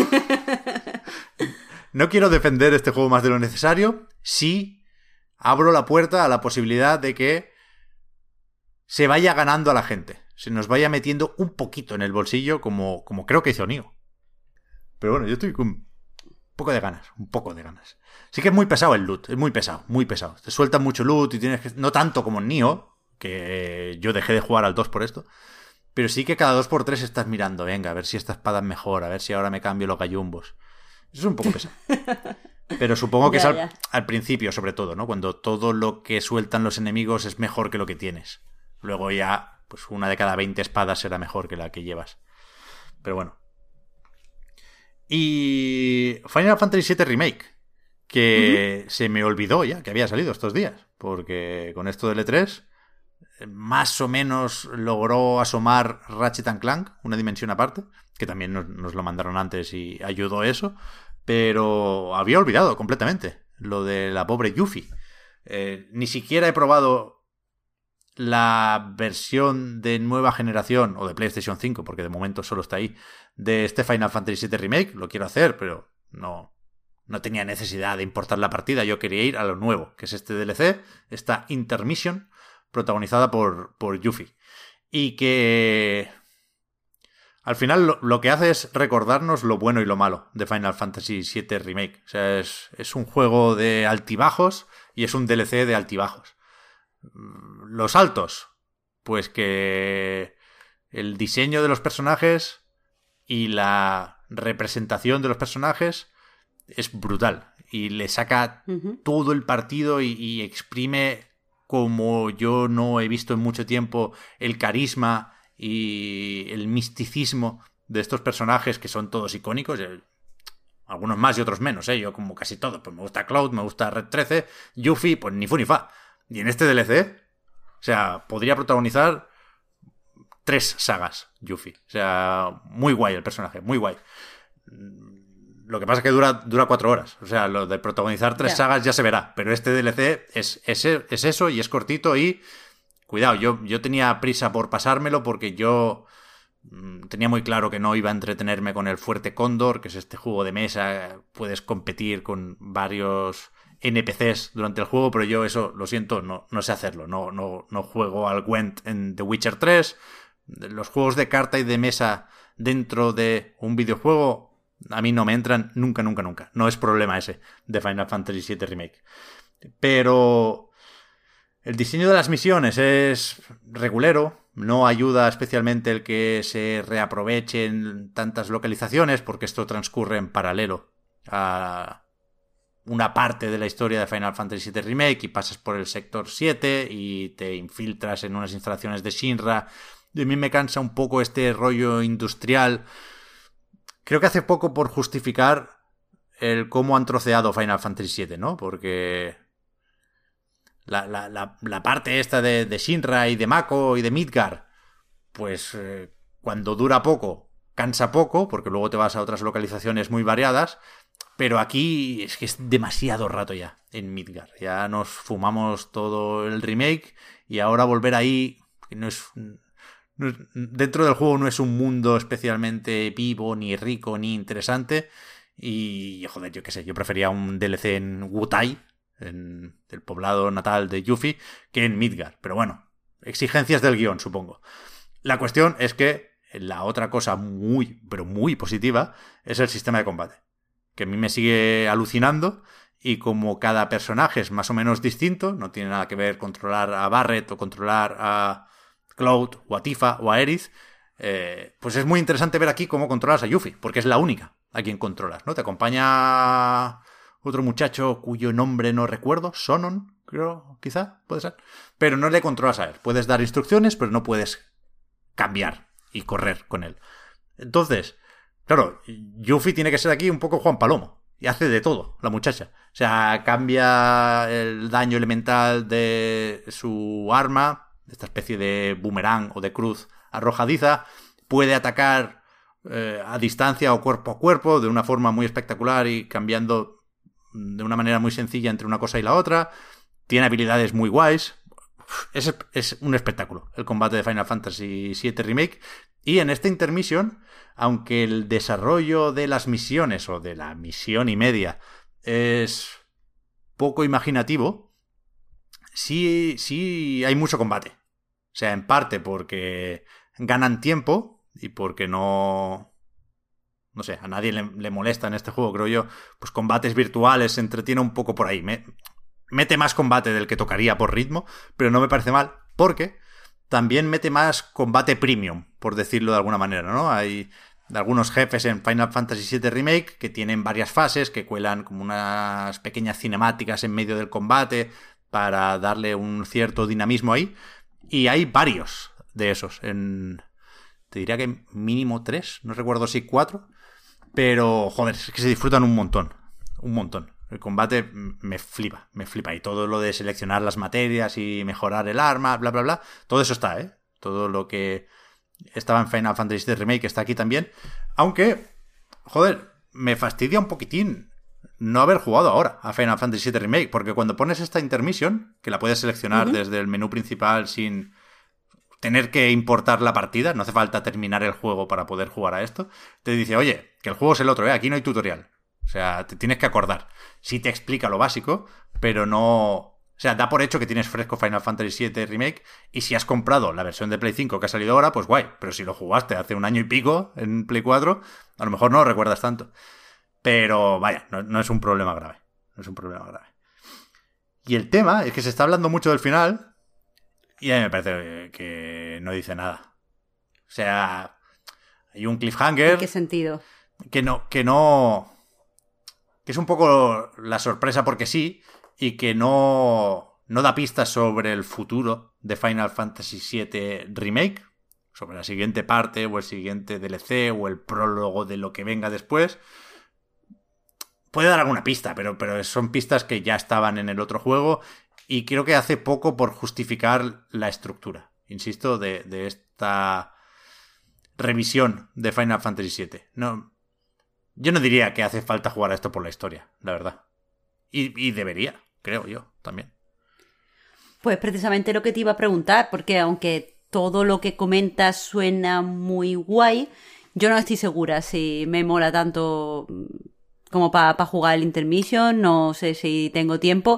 no quiero defender este juego más de lo necesario. Sí, abro la puerta a la posibilidad de que se vaya ganando a la gente. Se nos vaya metiendo un poquito en el bolsillo, como, como creo que hizo Nioh. Pero bueno, yo estoy con un poco de ganas, un poco de ganas. Sí que es muy pesado el loot, es muy pesado, muy pesado. Te sueltan mucho loot y tienes que... No tanto como en Nioh, que yo dejé de jugar al dos por esto, pero sí que cada dos por tres estás mirando, venga, a ver si esta espada es mejor, a ver si ahora me cambio los gallumbos. Eso es un poco pesado. Pero supongo que ya, es al, al principio, sobre todo, ¿no? Cuando todo lo que sueltan los enemigos es mejor que lo que tienes. Luego ya, pues una de cada veinte espadas será mejor que la que llevas. Pero bueno. Y Final Fantasy siete Remake, que uh-huh. se me olvidó ya que había salido estos días, porque con esto del E tres más o menos logró asomar Ratchet and Clank, una dimensión aparte, que también nos, nos lo mandaron antes y ayudó eso, pero había olvidado completamente lo de la pobre Yuffie. Eh, ni siquiera he probado la versión de nueva generación, o de PlayStation cinco, porque de momento solo está ahí, de este Final Fantasy siete Remake. Lo quiero hacer, pero no, no tenía necesidad de importar la partida. Yo quería ir a lo nuevo, que es este D L C, esta Intermission, protagonizada por, por Yuffie. Y que al final lo, lo que hace es recordarnos lo bueno y lo malo de Final Fantasy siete Remake. O sea, es, es un juego de altibajos y es un D L C de altibajos. Los altos, pues que el diseño de los personajes y la representación de los personajes es brutal y le saca uh-huh. todo el partido y, y exprime, como yo no he visto en mucho tiempo, el carisma y el misticismo de estos personajes que son todos icónicos. Algunos más y otros menos, ¿eh? Yo como casi todos, pues me gusta Cloud, me gusta Red trece, Yuffie, pues ni fu ni fa. Y en este D L C, o sea, podría protagonizar tres sagas, Yuffie. O sea, muy guay el personaje, muy guay. Lo que pasa es que dura, dura cuatro horas. O sea, lo de protagonizar tres yeah. sagas ya se verá. Pero este D L C es, es, es eso y es cortito y... Cuidado, yo, yo tenía prisa por pasármelo porque yo mmm, tenía muy claro que no iba a entretenerme con el Fuerte Cóndor, que es este juego de mesa. Puedes competir con varios N P Cs durante el juego, pero yo eso, lo siento, no, no sé hacerlo. No, no, no juego al Gwent en The Witcher tres. Los juegos de carta y de mesa dentro de un videojuego a mí no me entran nunca, nunca, nunca. No es problema ese de Final Fantasy siete Remake. Pero el diseño de las misiones es regulero. No ayuda especialmente el que se reaprovechen tantas localizaciones, porque esto transcurre en paralelo a una parte de la historia de Final Fantasy siete Remake y pasas por el sector siete y te infiltras en unas instalaciones de Shinra. Y a mí me cansa un poco este rollo industrial. Creo que hace poco por justificar el cómo han troceado Final Fantasy siete, ¿no? Porque la, la, la, la parte esta de, de Shinra y de Mako y de Midgar, pues eh, cuando dura poco cansa poco, porque luego te vas a otras localizaciones muy variadas, pero aquí es que es demasiado rato ya en Midgar. Ya nos fumamos todo el remake y ahora volver ahí, que no es, no es... Dentro del juego no es un mundo especialmente vivo, ni rico, ni interesante. Y, joder, yo qué sé, yo prefería un D L C en Wutai, en el poblado natal de Yuffie, que en Midgar. Pero bueno, exigencias del guión, supongo. La cuestión es que la otra cosa muy, pero muy positiva es el sistema de combate, que a mí me sigue alucinando, y como cada personaje es más o menos distinto, no tiene nada que ver controlar a Barret o controlar a Cloud o a Tifa o a Aerith, eh, pues es muy interesante ver aquí cómo controlas a Yuffie, porque es la única a quien controlas, ¿no? Te acompaña otro muchacho cuyo nombre no recuerdo, Sonon, creo, quizá, puede ser, pero no le controlas a él. Puedes dar instrucciones, pero no puedes cambiar y correr con él. Entonces, claro, Yuffie tiene que ser aquí un poco Juan Palomo. Y hace de todo, la muchacha. O sea, cambia el daño elemental de su arma, esta especie de boomerang o de cruz arrojadiza. Puede atacar eh, a distancia o cuerpo a cuerpo de una forma muy espectacular y cambiando de una manera muy sencilla entre una cosa y la otra. Tiene habilidades muy guays. Es, es un espectáculo el combate de Final Fantasy siete Remake. Y en esta intermission, aunque el desarrollo de las misiones o de la misión y media es poco imaginativo, sí, sí hay mucho combate. O sea, en parte porque ganan tiempo y porque no... No sé, a nadie le, le molesta en este juego, creo yo. Pues combates virtuales, se entretiene un poco por ahí. Me, mete más combate del que tocaría por ritmo, pero no me parece mal, porque también mete más combate premium, por decirlo de alguna manera, ¿no? Hay algunos jefes en Final Fantasy siete Remake que tienen varias fases, que cuelan como unas pequeñas cinemáticas en medio del combate para darle un cierto dinamismo ahí. Y hay varios de esos. En, te diría que mínimo tres, no recuerdo si cuatro. Pero, joder, es que se disfrutan un montón. Un montón. El combate me flipa, me flipa. Y todo lo de seleccionar las materias y mejorar el arma, bla, bla, bla. Todo eso está, ¿eh? Todo lo que estaba en Final Fantasy siete Remake está aquí también. Aunque, joder, me fastidia un poquitín no haber jugado ahora a Final Fantasy siete Remake. Porque cuando pones esta intermission, que la puedes seleccionar uh-huh. desde el menú principal sin tener que importar la partida, no hace falta terminar el juego para poder jugar a esto, te dice, oye, que el juego es el otro, ¿eh? Aquí no hay tutorial. O sea, te tienes que acordar. Sí te explica lo básico, pero no... O sea, da por hecho que tienes fresco Final Fantasy siete Remake, y si has comprado la versión de Play cinco que ha salido ahora, pues guay. Pero si lo jugaste hace un año y pico en Play cuatro, a lo mejor no lo recuerdas tanto. Pero vaya, no, no es un problema grave. No es un problema grave. Y el tema es que se está hablando mucho del final, y a mí me parece que no dice nada. O sea, hay un cliffhanger... ¿En qué sentido? Que no... Que no... que es un poco la sorpresa porque sí, y que no, no da pistas sobre el futuro de Final Fantasy siete Remake, sobre la siguiente parte, o el siguiente D L C, o el prólogo de lo que venga después. Puede dar alguna pista, pero, pero son pistas que ya estaban en el otro juego, y creo que hace poco por justificar la estructura, insisto, de, de esta revisión de Final Fantasy siete. No... Yo no diría que hace falta jugar a esto por la historia, la verdad. Y, y debería, creo yo, también. Pues precisamente lo que te iba a preguntar, porque aunque todo lo que comentas suena muy guay, yo no estoy segura si me mola tanto como para pa jugar el Intermission, no sé si tengo tiempo.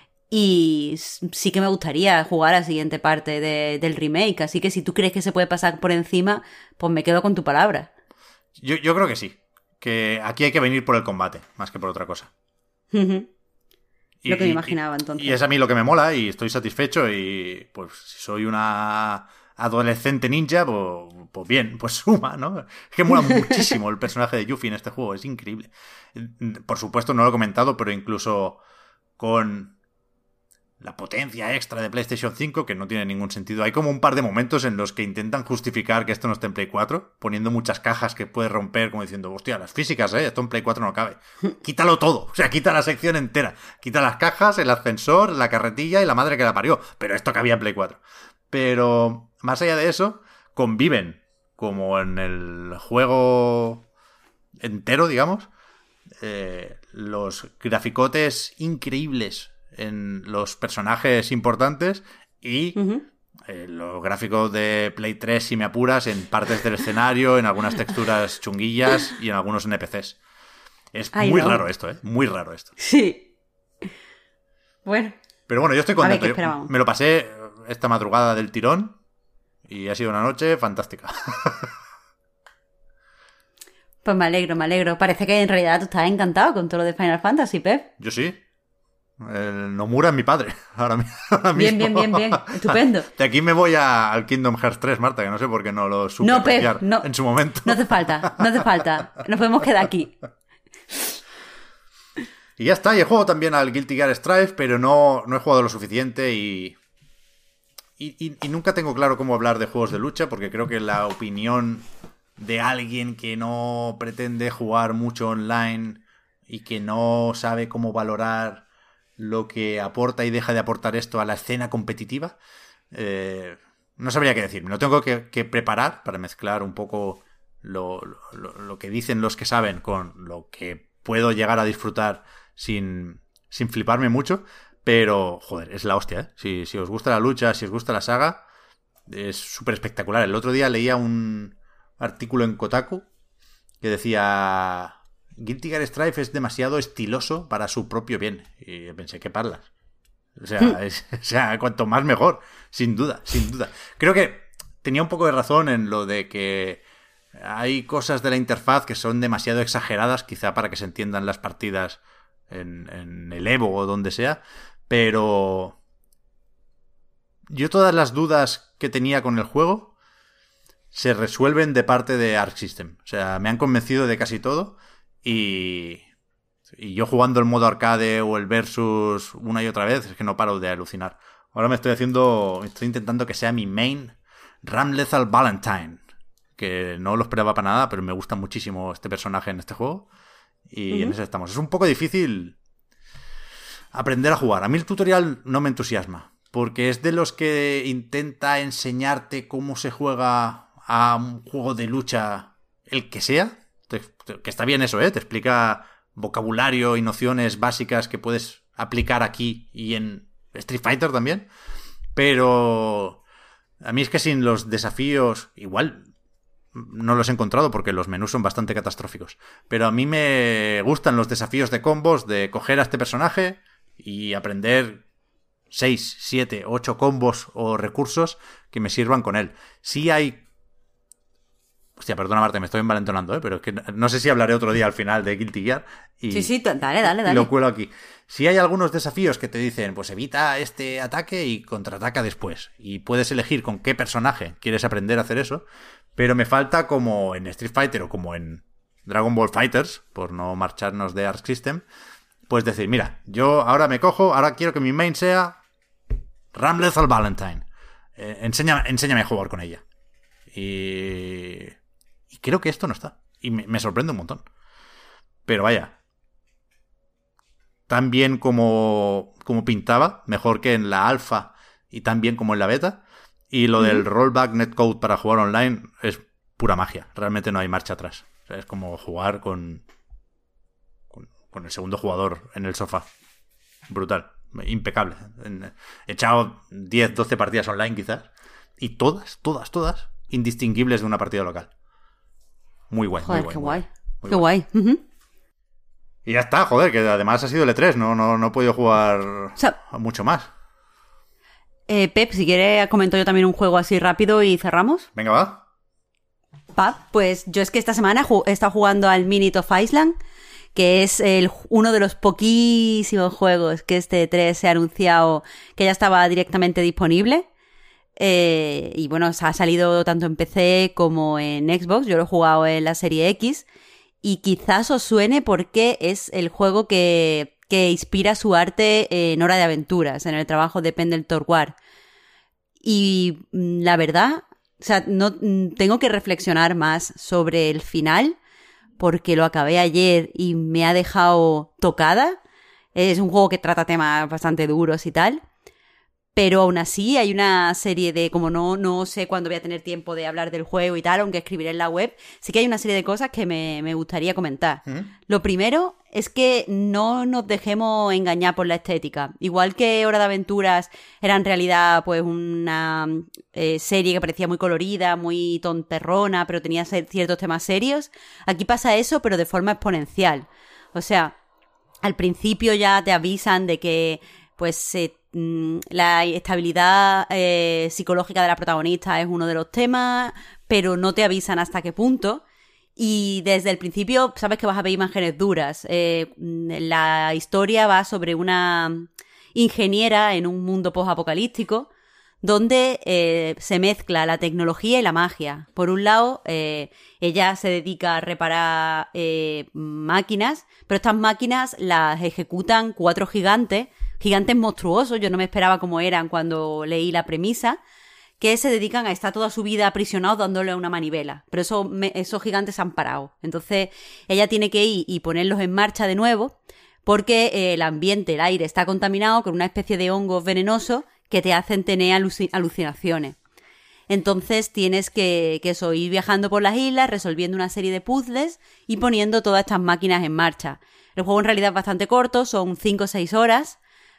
Y sí que me gustaría jugar a la siguiente parte de, del remake, así que si tú crees que se puede pasar por encima, pues me quedo con tu palabra. Yo, yo creo que sí. Que aquí hay que venir por el combate, más que por otra cosa. Uh-huh. Y, lo que me y, imaginaba, entonces. Y es a mí lo que me mola, y estoy satisfecho, y pues si soy una adolescente ninja, pues, pues bien, pues suma, ¿no? Es que mola muchísimo el personaje de Yuffie en este juego, es increíble. Por supuesto, no lo he comentado, pero incluso con la potencia extra de PlayStation cinco, que no tiene ningún sentido. Hay como un par de momentos en los que intentan justificar que esto no está en Play cuatro, poniendo muchas cajas que puedes romper, como diciendo, hostia, las físicas, ¿eh? Esto en Play cuatro no cabe. Quítalo todo, o sea, quita la sección entera. Quita las cajas, el ascensor, la carretilla y la madre que la parió. Pero esto cabía en Play cuatro. Pero, más allá de eso, conviven como en el juego entero, digamos, eh, los graficotes increíbles en los personajes importantes y uh-huh. eh, los gráficos de Play tres, si me apuras, en partes del escenario, en algunas texturas chunguillas y en algunos N P Cs. Es Ay, muy no. raro esto, ¿eh? Muy raro esto. Sí. Bueno. Pero bueno, yo estoy contento. Yo me lo pasé esta madrugada del tirón y ha sido una noche fantástica. Pues me alegro, me alegro. Parece que en realidad tú estás encantado con todo lo de Final Fantasy, Pep. Yo sí. El Nomura es mi padre. Ahora, ahora bien, mismo. bien, bien, bien. Estupendo. De aquí me voy a, al Kingdom Hearts tres, Marta, que no sé por qué no lo supe no, Pep, no, en su momento. No hace falta, no hace falta. Nos podemos quedar aquí. Y ya está. Y he jugado también al Guilty Gear Strive, pero no, no he jugado lo suficiente y... Y, y... y nunca tengo claro cómo hablar de juegos de lucha, porque creo que la opinión de alguien que no pretende jugar mucho online y que no sabe cómo valorar lo que aporta y deja de aportar esto a la escena competitiva, eh, no sabría qué decir. Me lo tengo que, que preparar para mezclar un poco lo, lo, lo que dicen los que saben con lo que puedo llegar a disfrutar sin, sin fliparme mucho, pero, joder, es la hostia, ¿eh? Si, si os gusta la lucha, si os gusta la saga, es súper espectacular. El otro día leía un artículo en Kotaku que decía... Guilty Gear Strive es demasiado estiloso para su propio bien. Y pensé, ¿qué parlas? O sea, es, o sea, cuanto más mejor. Sin duda, sin duda. Creo que tenía un poco de razón en lo de que hay cosas de la interfaz que son demasiado exageradas, quizá para que se entiendan las partidas en, en el Evo o donde sea. Pero yo todas las dudas que tenía con el juego se resuelven de parte de Arc System. O sea, me han convencido de casi todo. Y, y yo jugando el modo arcade o el versus una y otra vez, es que no paro de alucinar. Ahora me estoy haciendo, estoy intentando que sea mi main Ram Lethal Valentine, que no lo esperaba para nada, pero me gusta muchísimo este personaje en este juego. Y uh-huh. en eso estamos. Es un poco difícil aprender a jugar. A mí el tutorial no me entusiasma, porque es de los que intenta enseñarte cómo se juega a un juego de lucha, el que sea. Que está bien eso, ¿eh? Te explica vocabulario y nociones básicas que puedes aplicar aquí y en Street Fighter también. Pero a mí es que sin los desafíos, igual no los he encontrado porque los menús son bastante catastróficos. Pero a mí me gustan los desafíos de combos, de coger a este personaje y aprender seis, siete, ocho combos o recursos que me sirvan con él. Sí hay... Hostia, perdona, Marta, me estoy envalentonando, ¿eh? Pero es que no sé si hablaré otro día al final de Guilty Gear. Y, sí, sí, dale, dale, dale. Y lo cuelo aquí. Si hay algunos desafíos que te dicen, pues evita este ataque y contraataca después. Y puedes elegir con qué personaje quieres aprender a hacer eso. Pero me falta, como en Street Fighter o como en Dragon Ball Fighters, por no marcharnos de Arc System, pues decir, mira, yo ahora me cojo, ahora quiero que mi main sea Ram Lethal Valentine. Eh, enséñame, enséñame a jugar con ella. Y... Y creo que esto no está. Y me, me sorprende un montón. Pero vaya. Tan bien como, como pintaba. Mejor que en la alfa. Y tan bien como en la beta. Y lo uh-huh. del rollback netcode para jugar online es pura magia. Realmente no hay marcha atrás. O sea, es como jugar con, con, con el segundo jugador en el sofá. Brutal. Impecable. He echado diez, doce partidas online quizás. Y todas, todas, todas indistinguibles de una partida local. Muy guay, joder, muy guay. Qué guay. Muy qué guay. guay. Uh-huh. Y ya está, joder, que además ha sido el E tres, no, no, no he podido jugar o sea, mucho más. Eh, Pep, si quieres, comento yo también un juego así rápido y cerramos. Venga, va. Va, pues yo es que esta semana he estado jugando al Minute of Island, que es el, uno de los poquísimos juegos que este E tres se ha anunciado que ya estaba directamente disponible. Eh, y bueno, ha salido tanto en P C como en Xbox. Yo lo he jugado en la serie X y quizás os suene porque es el juego que, que inspira su arte en Hora de Aventuras, en el trabajo de Pendleton Ward. Y la verdad, o sea, no tengo que reflexionar más sobre el final porque lo acabé ayer y me ha dejado tocada. Es un juego que trata temas bastante duros y tal. Pero aún así hay una serie de, como no, no sé cuándo voy a tener tiempo de hablar del juego y tal, aunque escribiré en la web, sí que hay una serie de cosas que me, me gustaría comentar. ¿Mm? Lo primero es que no nos dejemos engañar por la estética. Igual que Hora de Aventuras era en realidad pues una eh, serie que parecía muy colorida, muy tonterrona, pero tenía ciertos temas serios, aquí pasa eso, pero de forma exponencial. O sea, al principio ya te avisan de que pues eh, la estabilidad eh, psicológica de la protagonista es uno de los temas, pero no te avisan hasta qué punto. Y desde el principio sabes que vas a ver imágenes duras. Eh, la historia va sobre una ingeniera en un mundo post-apocalíptico donde eh, se mezcla la tecnología y la magia. Por un lado, eh, ella se dedica a reparar eh, máquinas, pero estas máquinas las ejecutan cuatro gigantes, gigantes monstruosos, yo no me esperaba cómo eran cuando leí la premisa, que se dedican a estar toda su vida aprisionados dándole una manivela. Pero eso, me, esos gigantes se han parado. Entonces ella tiene que ir y ponerlos en marcha de nuevo porque eh, el ambiente, el aire está contaminado con una especie de hongos venenosos que te hacen tener aluc- alucinaciones. Entonces tienes que, que eso, ir viajando por las islas, resolviendo una serie de puzzles y poniendo todas estas máquinas en marcha. El juego en realidad es bastante corto, son cinco o seis horas.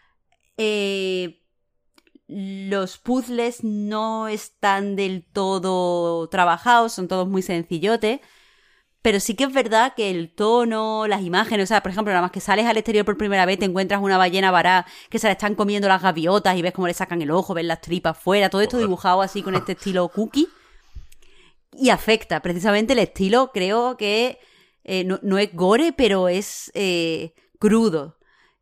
Eh, los puzzles no están del todo trabajados, son todos muy sencillotes, pero sí que es verdad que el tono, las imágenes, o sea, por ejemplo, nada más que sales al exterior por primera vez, te encuentras una ballena varada que se la están comiendo las gaviotas y ves cómo le sacan el ojo, ves las tripas fuera, todo esto dibujado así con este estilo cookie, y afecta, precisamente el estilo, creo que eh, no, no es gore, pero es eh, crudo.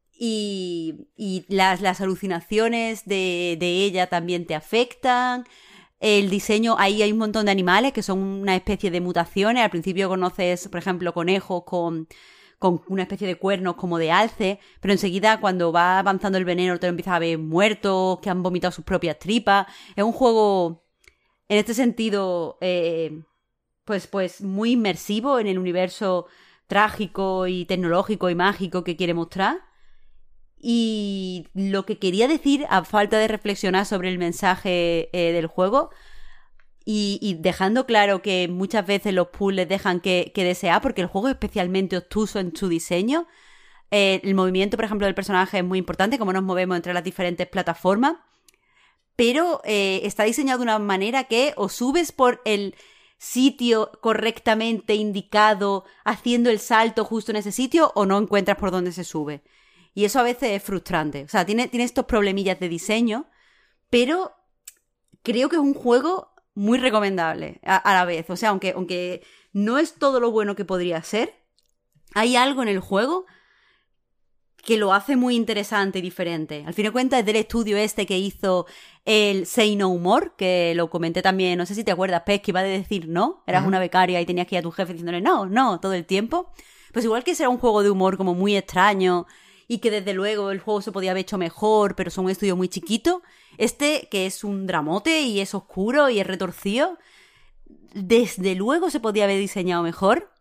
Y, y las, las alucinaciones de, de ella también te afectan. El diseño, ahí hay un montón de animales que son una especie de mutaciones. Al principio conoces, por ejemplo, conejos con, con una especie de cuernos como de alce, pero enseguida cuando va avanzando el veneno te lo empiezas a ver muertos, que han vomitado sus propias tripas. Es un juego, en este sentido, eh, pues, pues muy inmersivo en el universo trágico y tecnológico y mágico que quiere mostrar. Y lo que quería decir, a falta de reflexionar sobre el mensaje eh, del juego, y, y dejando claro que muchas veces los puzzles dejan que, que desear, porque el juego es especialmente obtuso en su diseño. Eh, el movimiento, por ejemplo, del personaje es muy importante, cómo nos movemos entre las diferentes plataformas, pero eh, está diseñado de una manera que o subes por el sitio correctamente indicado, haciendo el salto justo en ese sitio, o no encuentras por dónde se sube. Y eso a veces es frustrante. O sea, tiene, tiene estos problemillas de diseño, pero creo que es un juego muy recomendable a, a la vez. O sea, aunque, aunque no es todo lo bueno que podría ser, hay algo en el juego que lo hace muy interesante y diferente. Al fin de cuentas es del estudio este que hizo el Say No More, que lo comenté también, no sé si te acuerdas, Pez, que iba a decir no, eras uh-huh. una becaria y tenías que ir a tu jefe diciéndole no, no, todo el tiempo. Pues igual que ese era un juego de humor como muy extraño y que desde luego el juego se podía haber hecho mejor, pero son un estudio muy chiquito, este que es un dramote y es oscuro y es retorcido, desde luego se podía haber diseñado mejor,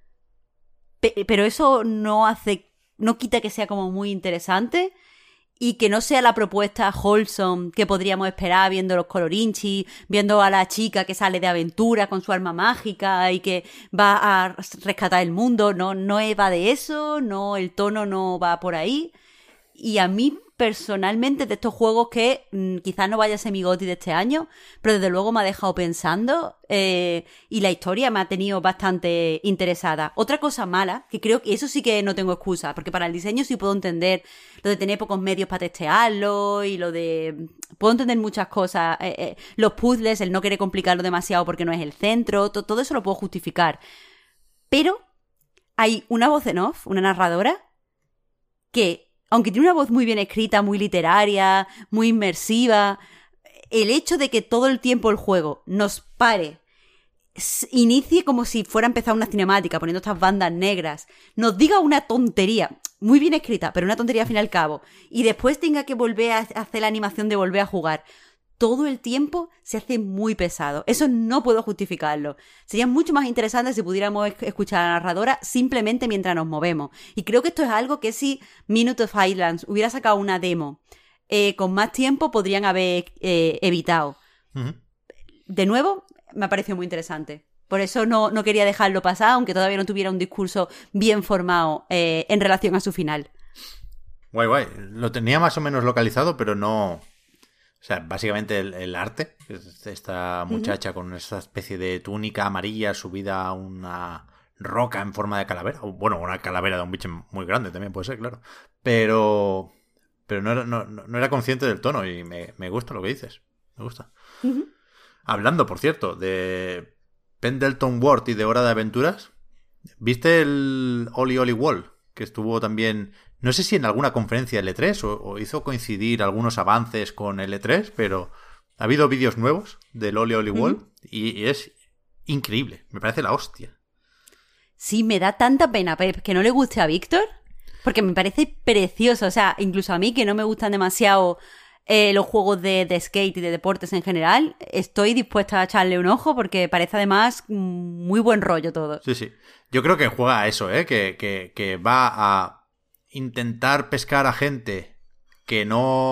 pe- pero eso no hace, no quita que sea como muy interesante y que no sea la propuesta wholesome que podríamos esperar viendo los colorinchis, viendo a la chica que sale de aventura con su arma mágica y que va a rescatar el mundo. No, no va de eso, no, el tono no va por ahí. Y a mí personalmente, de estos juegos que mmm, quizás no vaya a ser mi goti de este año, pero desde luego me ha dejado pensando eh, y la historia me ha tenido bastante interesada. Otra cosa mala, que creo que eso sí que no tengo excusa, porque para el diseño sí puedo entender lo de tener pocos medios para testearlo y lo de... Puedo entender muchas cosas, eh, eh, los puzzles, el no querer complicarlo demasiado porque no es el centro, to- todo eso lo puedo justificar. Pero hay una voz en off, una narradora, que... aunque tiene una voz muy bien escrita, muy literaria, muy inmersiva, el hecho de que todo el tiempo el juego nos pare, inicie como si fuera a empezar una cinemática, poniendo estas bandas negras, nos diga una tontería, muy bien escrita, pero una tontería al fin y al cabo, y después tenga que volver a hacer la animación de volver a jugar, todo el tiempo se hace muy pesado. Eso no puedo justificarlo. Sería mucho más interesante si pudiéramos escuchar a la narradora simplemente mientras nos movemos. Y creo que esto es algo que si Minute of Highlands hubiera sacado una demo eh, con más tiempo podrían haber eh, evitado. Uh-huh. De nuevo, me ha parecido muy interesante. Por eso no, no quería dejarlo pasar, aunque todavía no tuviera un discurso bien formado eh, en relación a su final. Guay, guay. Lo tenía más o menos localizado, pero no... O sea, básicamente el, el arte, esta muchacha uh-huh. con esta especie de túnica amarilla subida a una roca en forma de calavera. O, bueno, una calavera de un bicho muy grande también puede ser, claro. Pero pero no era, no, no era consciente del tono y me, me gusta lo que dices. Me gusta. Uh-huh. Hablando, por cierto, de Pendleton Ward y de Hora de Aventuras, ¿viste el Oli Oli Wall? Que estuvo también, no sé si en alguna conferencia L tres o, o hizo coincidir algunos avances con L tres, pero ha habido vídeos nuevos del Oli Oli Wall uh-huh. y, y es increíble, me parece la hostia. Sí, me da tanta pena, Pep, que no le guste a Víctor, porque me parece precioso, o sea, incluso a mí que no me gustan demasiado eh, los juegos de, de skate y de deportes en general, estoy dispuesta a echarle un ojo porque parece además muy buen rollo todo. Sí, sí. Yo creo que juega a eso, ¿eh? Que, que, que va a intentar pescar a gente que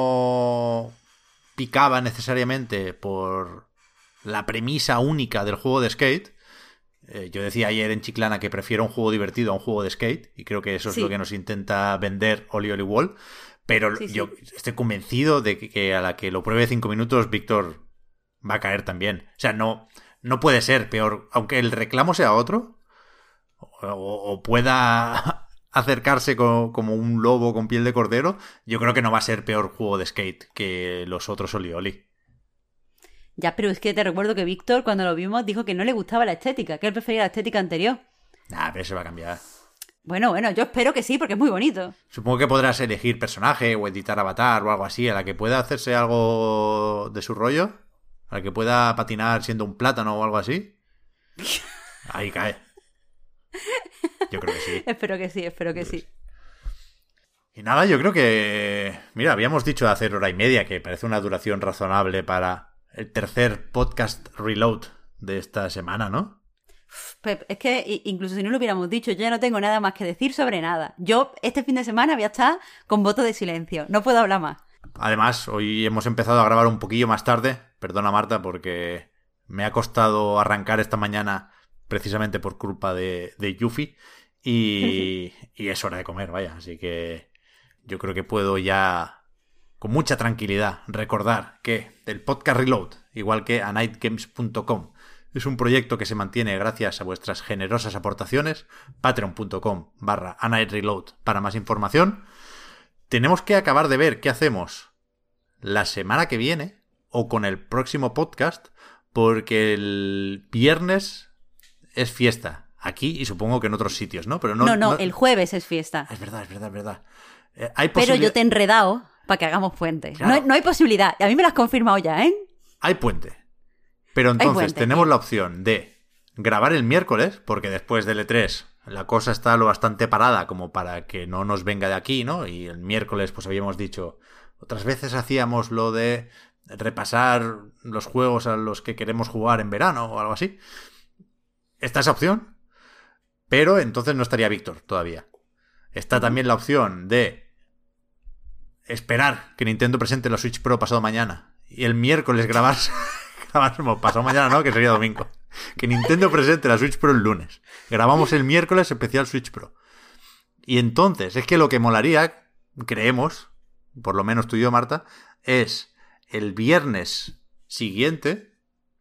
no picaba necesariamente por la premisa única del juego de skate. Eh, yo decía ayer en Chiclana que prefiero un juego divertido a un juego de skate y creo que eso es sí. lo que nos intenta vender Oli Oli Wall. Pero sí, yo sí. estoy convencido de que, que a la que lo pruebe cinco minutos, Víctor va a caer también. O sea, no, no puede ser peor. Aunque el reclamo sea otro, o, o pueda acercarse co- como un lobo con piel de cordero, yo creo que no va a ser peor juego de skate que los otros Oli Oli. Ya, pero es que te recuerdo que Víctor, cuando lo vimos, dijo que no le gustaba la estética, que él prefería la estética anterior. Nah, pero eso va a cambiar. Bueno, bueno, yo espero que sí, porque es muy bonito. Supongo que podrás elegir personaje o editar avatar o algo así, a la que pueda hacerse algo de su rollo, a la que pueda patinar siendo un plátano o algo así. Ahí cae. Yo creo que sí. Espero que sí, espero que sí. Y nada, yo creo que... Mira, habíamos dicho de hacer hora y media, que parece una duración razonable para el tercer podcast Reload de esta semana, ¿no? Pep, es que incluso si no lo hubiéramos dicho, yo ya no tengo nada más que decir sobre nada. Yo este fin de semana voy a estar con voto de silencio. No puedo hablar más. Además, hoy hemos empezado a grabar un poquillo más tarde. Perdona, Marta, porque me ha costado arrancar esta mañana precisamente por culpa de, de Yuffie. Y, y es hora de comer, vaya. Así que yo creo que puedo ya, con mucha tranquilidad, recordar que el podcast Reload, igual que a night games punto com, es un proyecto que se mantiene gracias a vuestras generosas aportaciones. Patreon.com barra anightreload para más información. Tenemos que acabar de ver qué hacemos la semana que viene o con el próximo podcast, porque el viernes es fiesta. Aquí y supongo que en otros sitios, ¿no? Pero no, no, no, no... el jueves es fiesta. Es verdad, es verdad, es verdad. Eh, hay Pero posibil... yo te he enredado para que hagamos puente. Claro. No, no hay posibilidad. A mí me lo has confirmado ya, ¿eh? Hay puente. Pero entonces puente, tenemos ¿eh? la opción de grabar el miércoles, porque después del E tres la cosa está lo bastante parada como para que no nos venga de aquí, ¿no? Y el miércoles pues habíamos dicho, otras veces hacíamos lo de repasar los juegos a los que queremos jugar en verano o algo así. Está esa opción, pero entonces no estaría Víctor todavía. Está también la opción de esperar que Nintendo presente la Switch Pro pasado mañana y el miércoles grabar... Grabamos pasado mañana, ¿no? Que sería domingo. Que Nintendo presente la Switch Pro el lunes. Grabamos el miércoles especial Switch Pro. Y entonces, es que lo que molaría, creemos, por lo menos tú y yo, Marta, es el viernes siguiente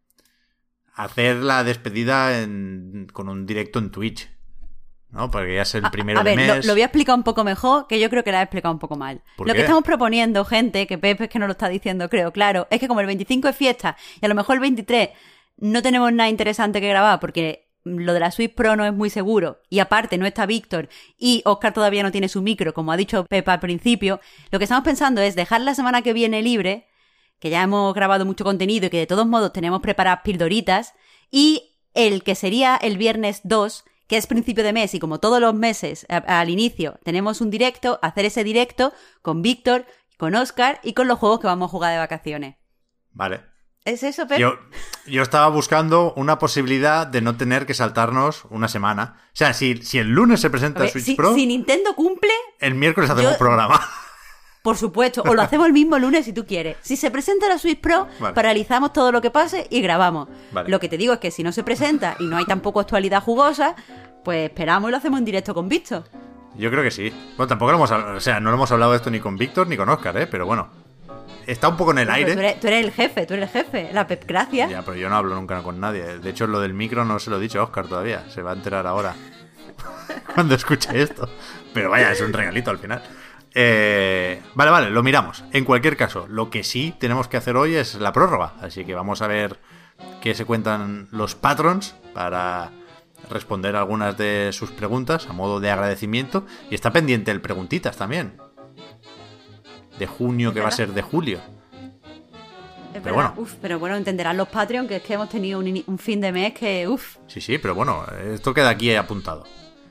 hacer la despedida en, con un directo en Twitch, ¿no? Porque ya es el primero a, a ver, de mes. Lo, lo voy a explicar un poco mejor, que yo creo que la he explicado un poco mal. ¿Por Lo qué? que estamos proponiendo, gente, que Pepe es que no lo está diciendo, creo, claro, es que como el veinticinco es fiesta y a lo mejor el veintitrés no tenemos nada interesante que grabar porque lo de la Switch Pro no es muy seguro y aparte no está Víctor y Óscar todavía no tiene su micro, como ha dicho Pepe al principio, lo que estamos pensando es dejar la semana que viene libre, que ya hemos grabado mucho contenido y que de todos modos tenemos preparadas pildoritas, y el que sería el viernes dos, que es principio de mes y como todos los meses a, al inicio tenemos un directo, hacer ese directo con Víctor, con Óscar y con los juegos que vamos a jugar de vacaciones. Vale. ¿Es eso, Pep? Yo, yo estaba buscando una posibilidad de no tener que saltarnos una semana. O sea, si, si el lunes se presenta ver, Switch si, Pro, si Nintendo cumple... el miércoles hacemos yo... programa. Por supuesto, o lo hacemos el mismo lunes si tú quieres. Si se presenta la Switch Pro, Vale. paralizamos todo lo que pase y grabamos. Vale. Lo que te digo es que si no se presenta y no hay tampoco actualidad jugosa, pues esperamos y lo hacemos en directo con Víctor. Yo creo que sí. Bueno, tampoco lo hemos hablado, o sea, no lo hemos hablado de esto ni con Víctor ni con Óscar, ¿eh? Pero bueno, está un poco en el Claro, aire. Tú eres, tú eres el jefe, tú eres el jefe. La pepcracia. Ya, pero yo no hablo nunca con nadie. De hecho, lo del micro no se lo he dicho a Óscar todavía. Se va a enterar ahora. Cuando escuche esto. Pero vaya, es un regalito al final. Eh, vale, vale, lo miramos. En cualquier caso, lo que sí tenemos que hacer hoy es la prórroga. Así que vamos a ver qué se cuentan los patrons para responder algunas de sus preguntas a modo de agradecimiento. Y está pendiente el preguntitas también. De junio, que va a ser de julio. Es Pero verdad. bueno. Uf, pero bueno, entenderán los Patreon que es que hemos tenido un, ini- un fin de mes que, uff. Sí, sí, pero bueno, esto queda aquí apuntado.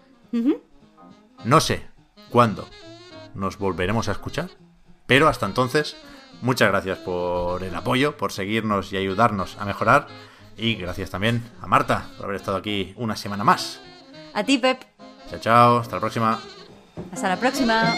No sé cuándo nos volveremos a escuchar, pero hasta entonces, muchas gracias por el apoyo, por seguirnos y ayudarnos a mejorar, y gracias también a Marta por haber estado aquí una semana más. A ti, Pep. Chao, chao, hasta la próxima. Hasta la próxima.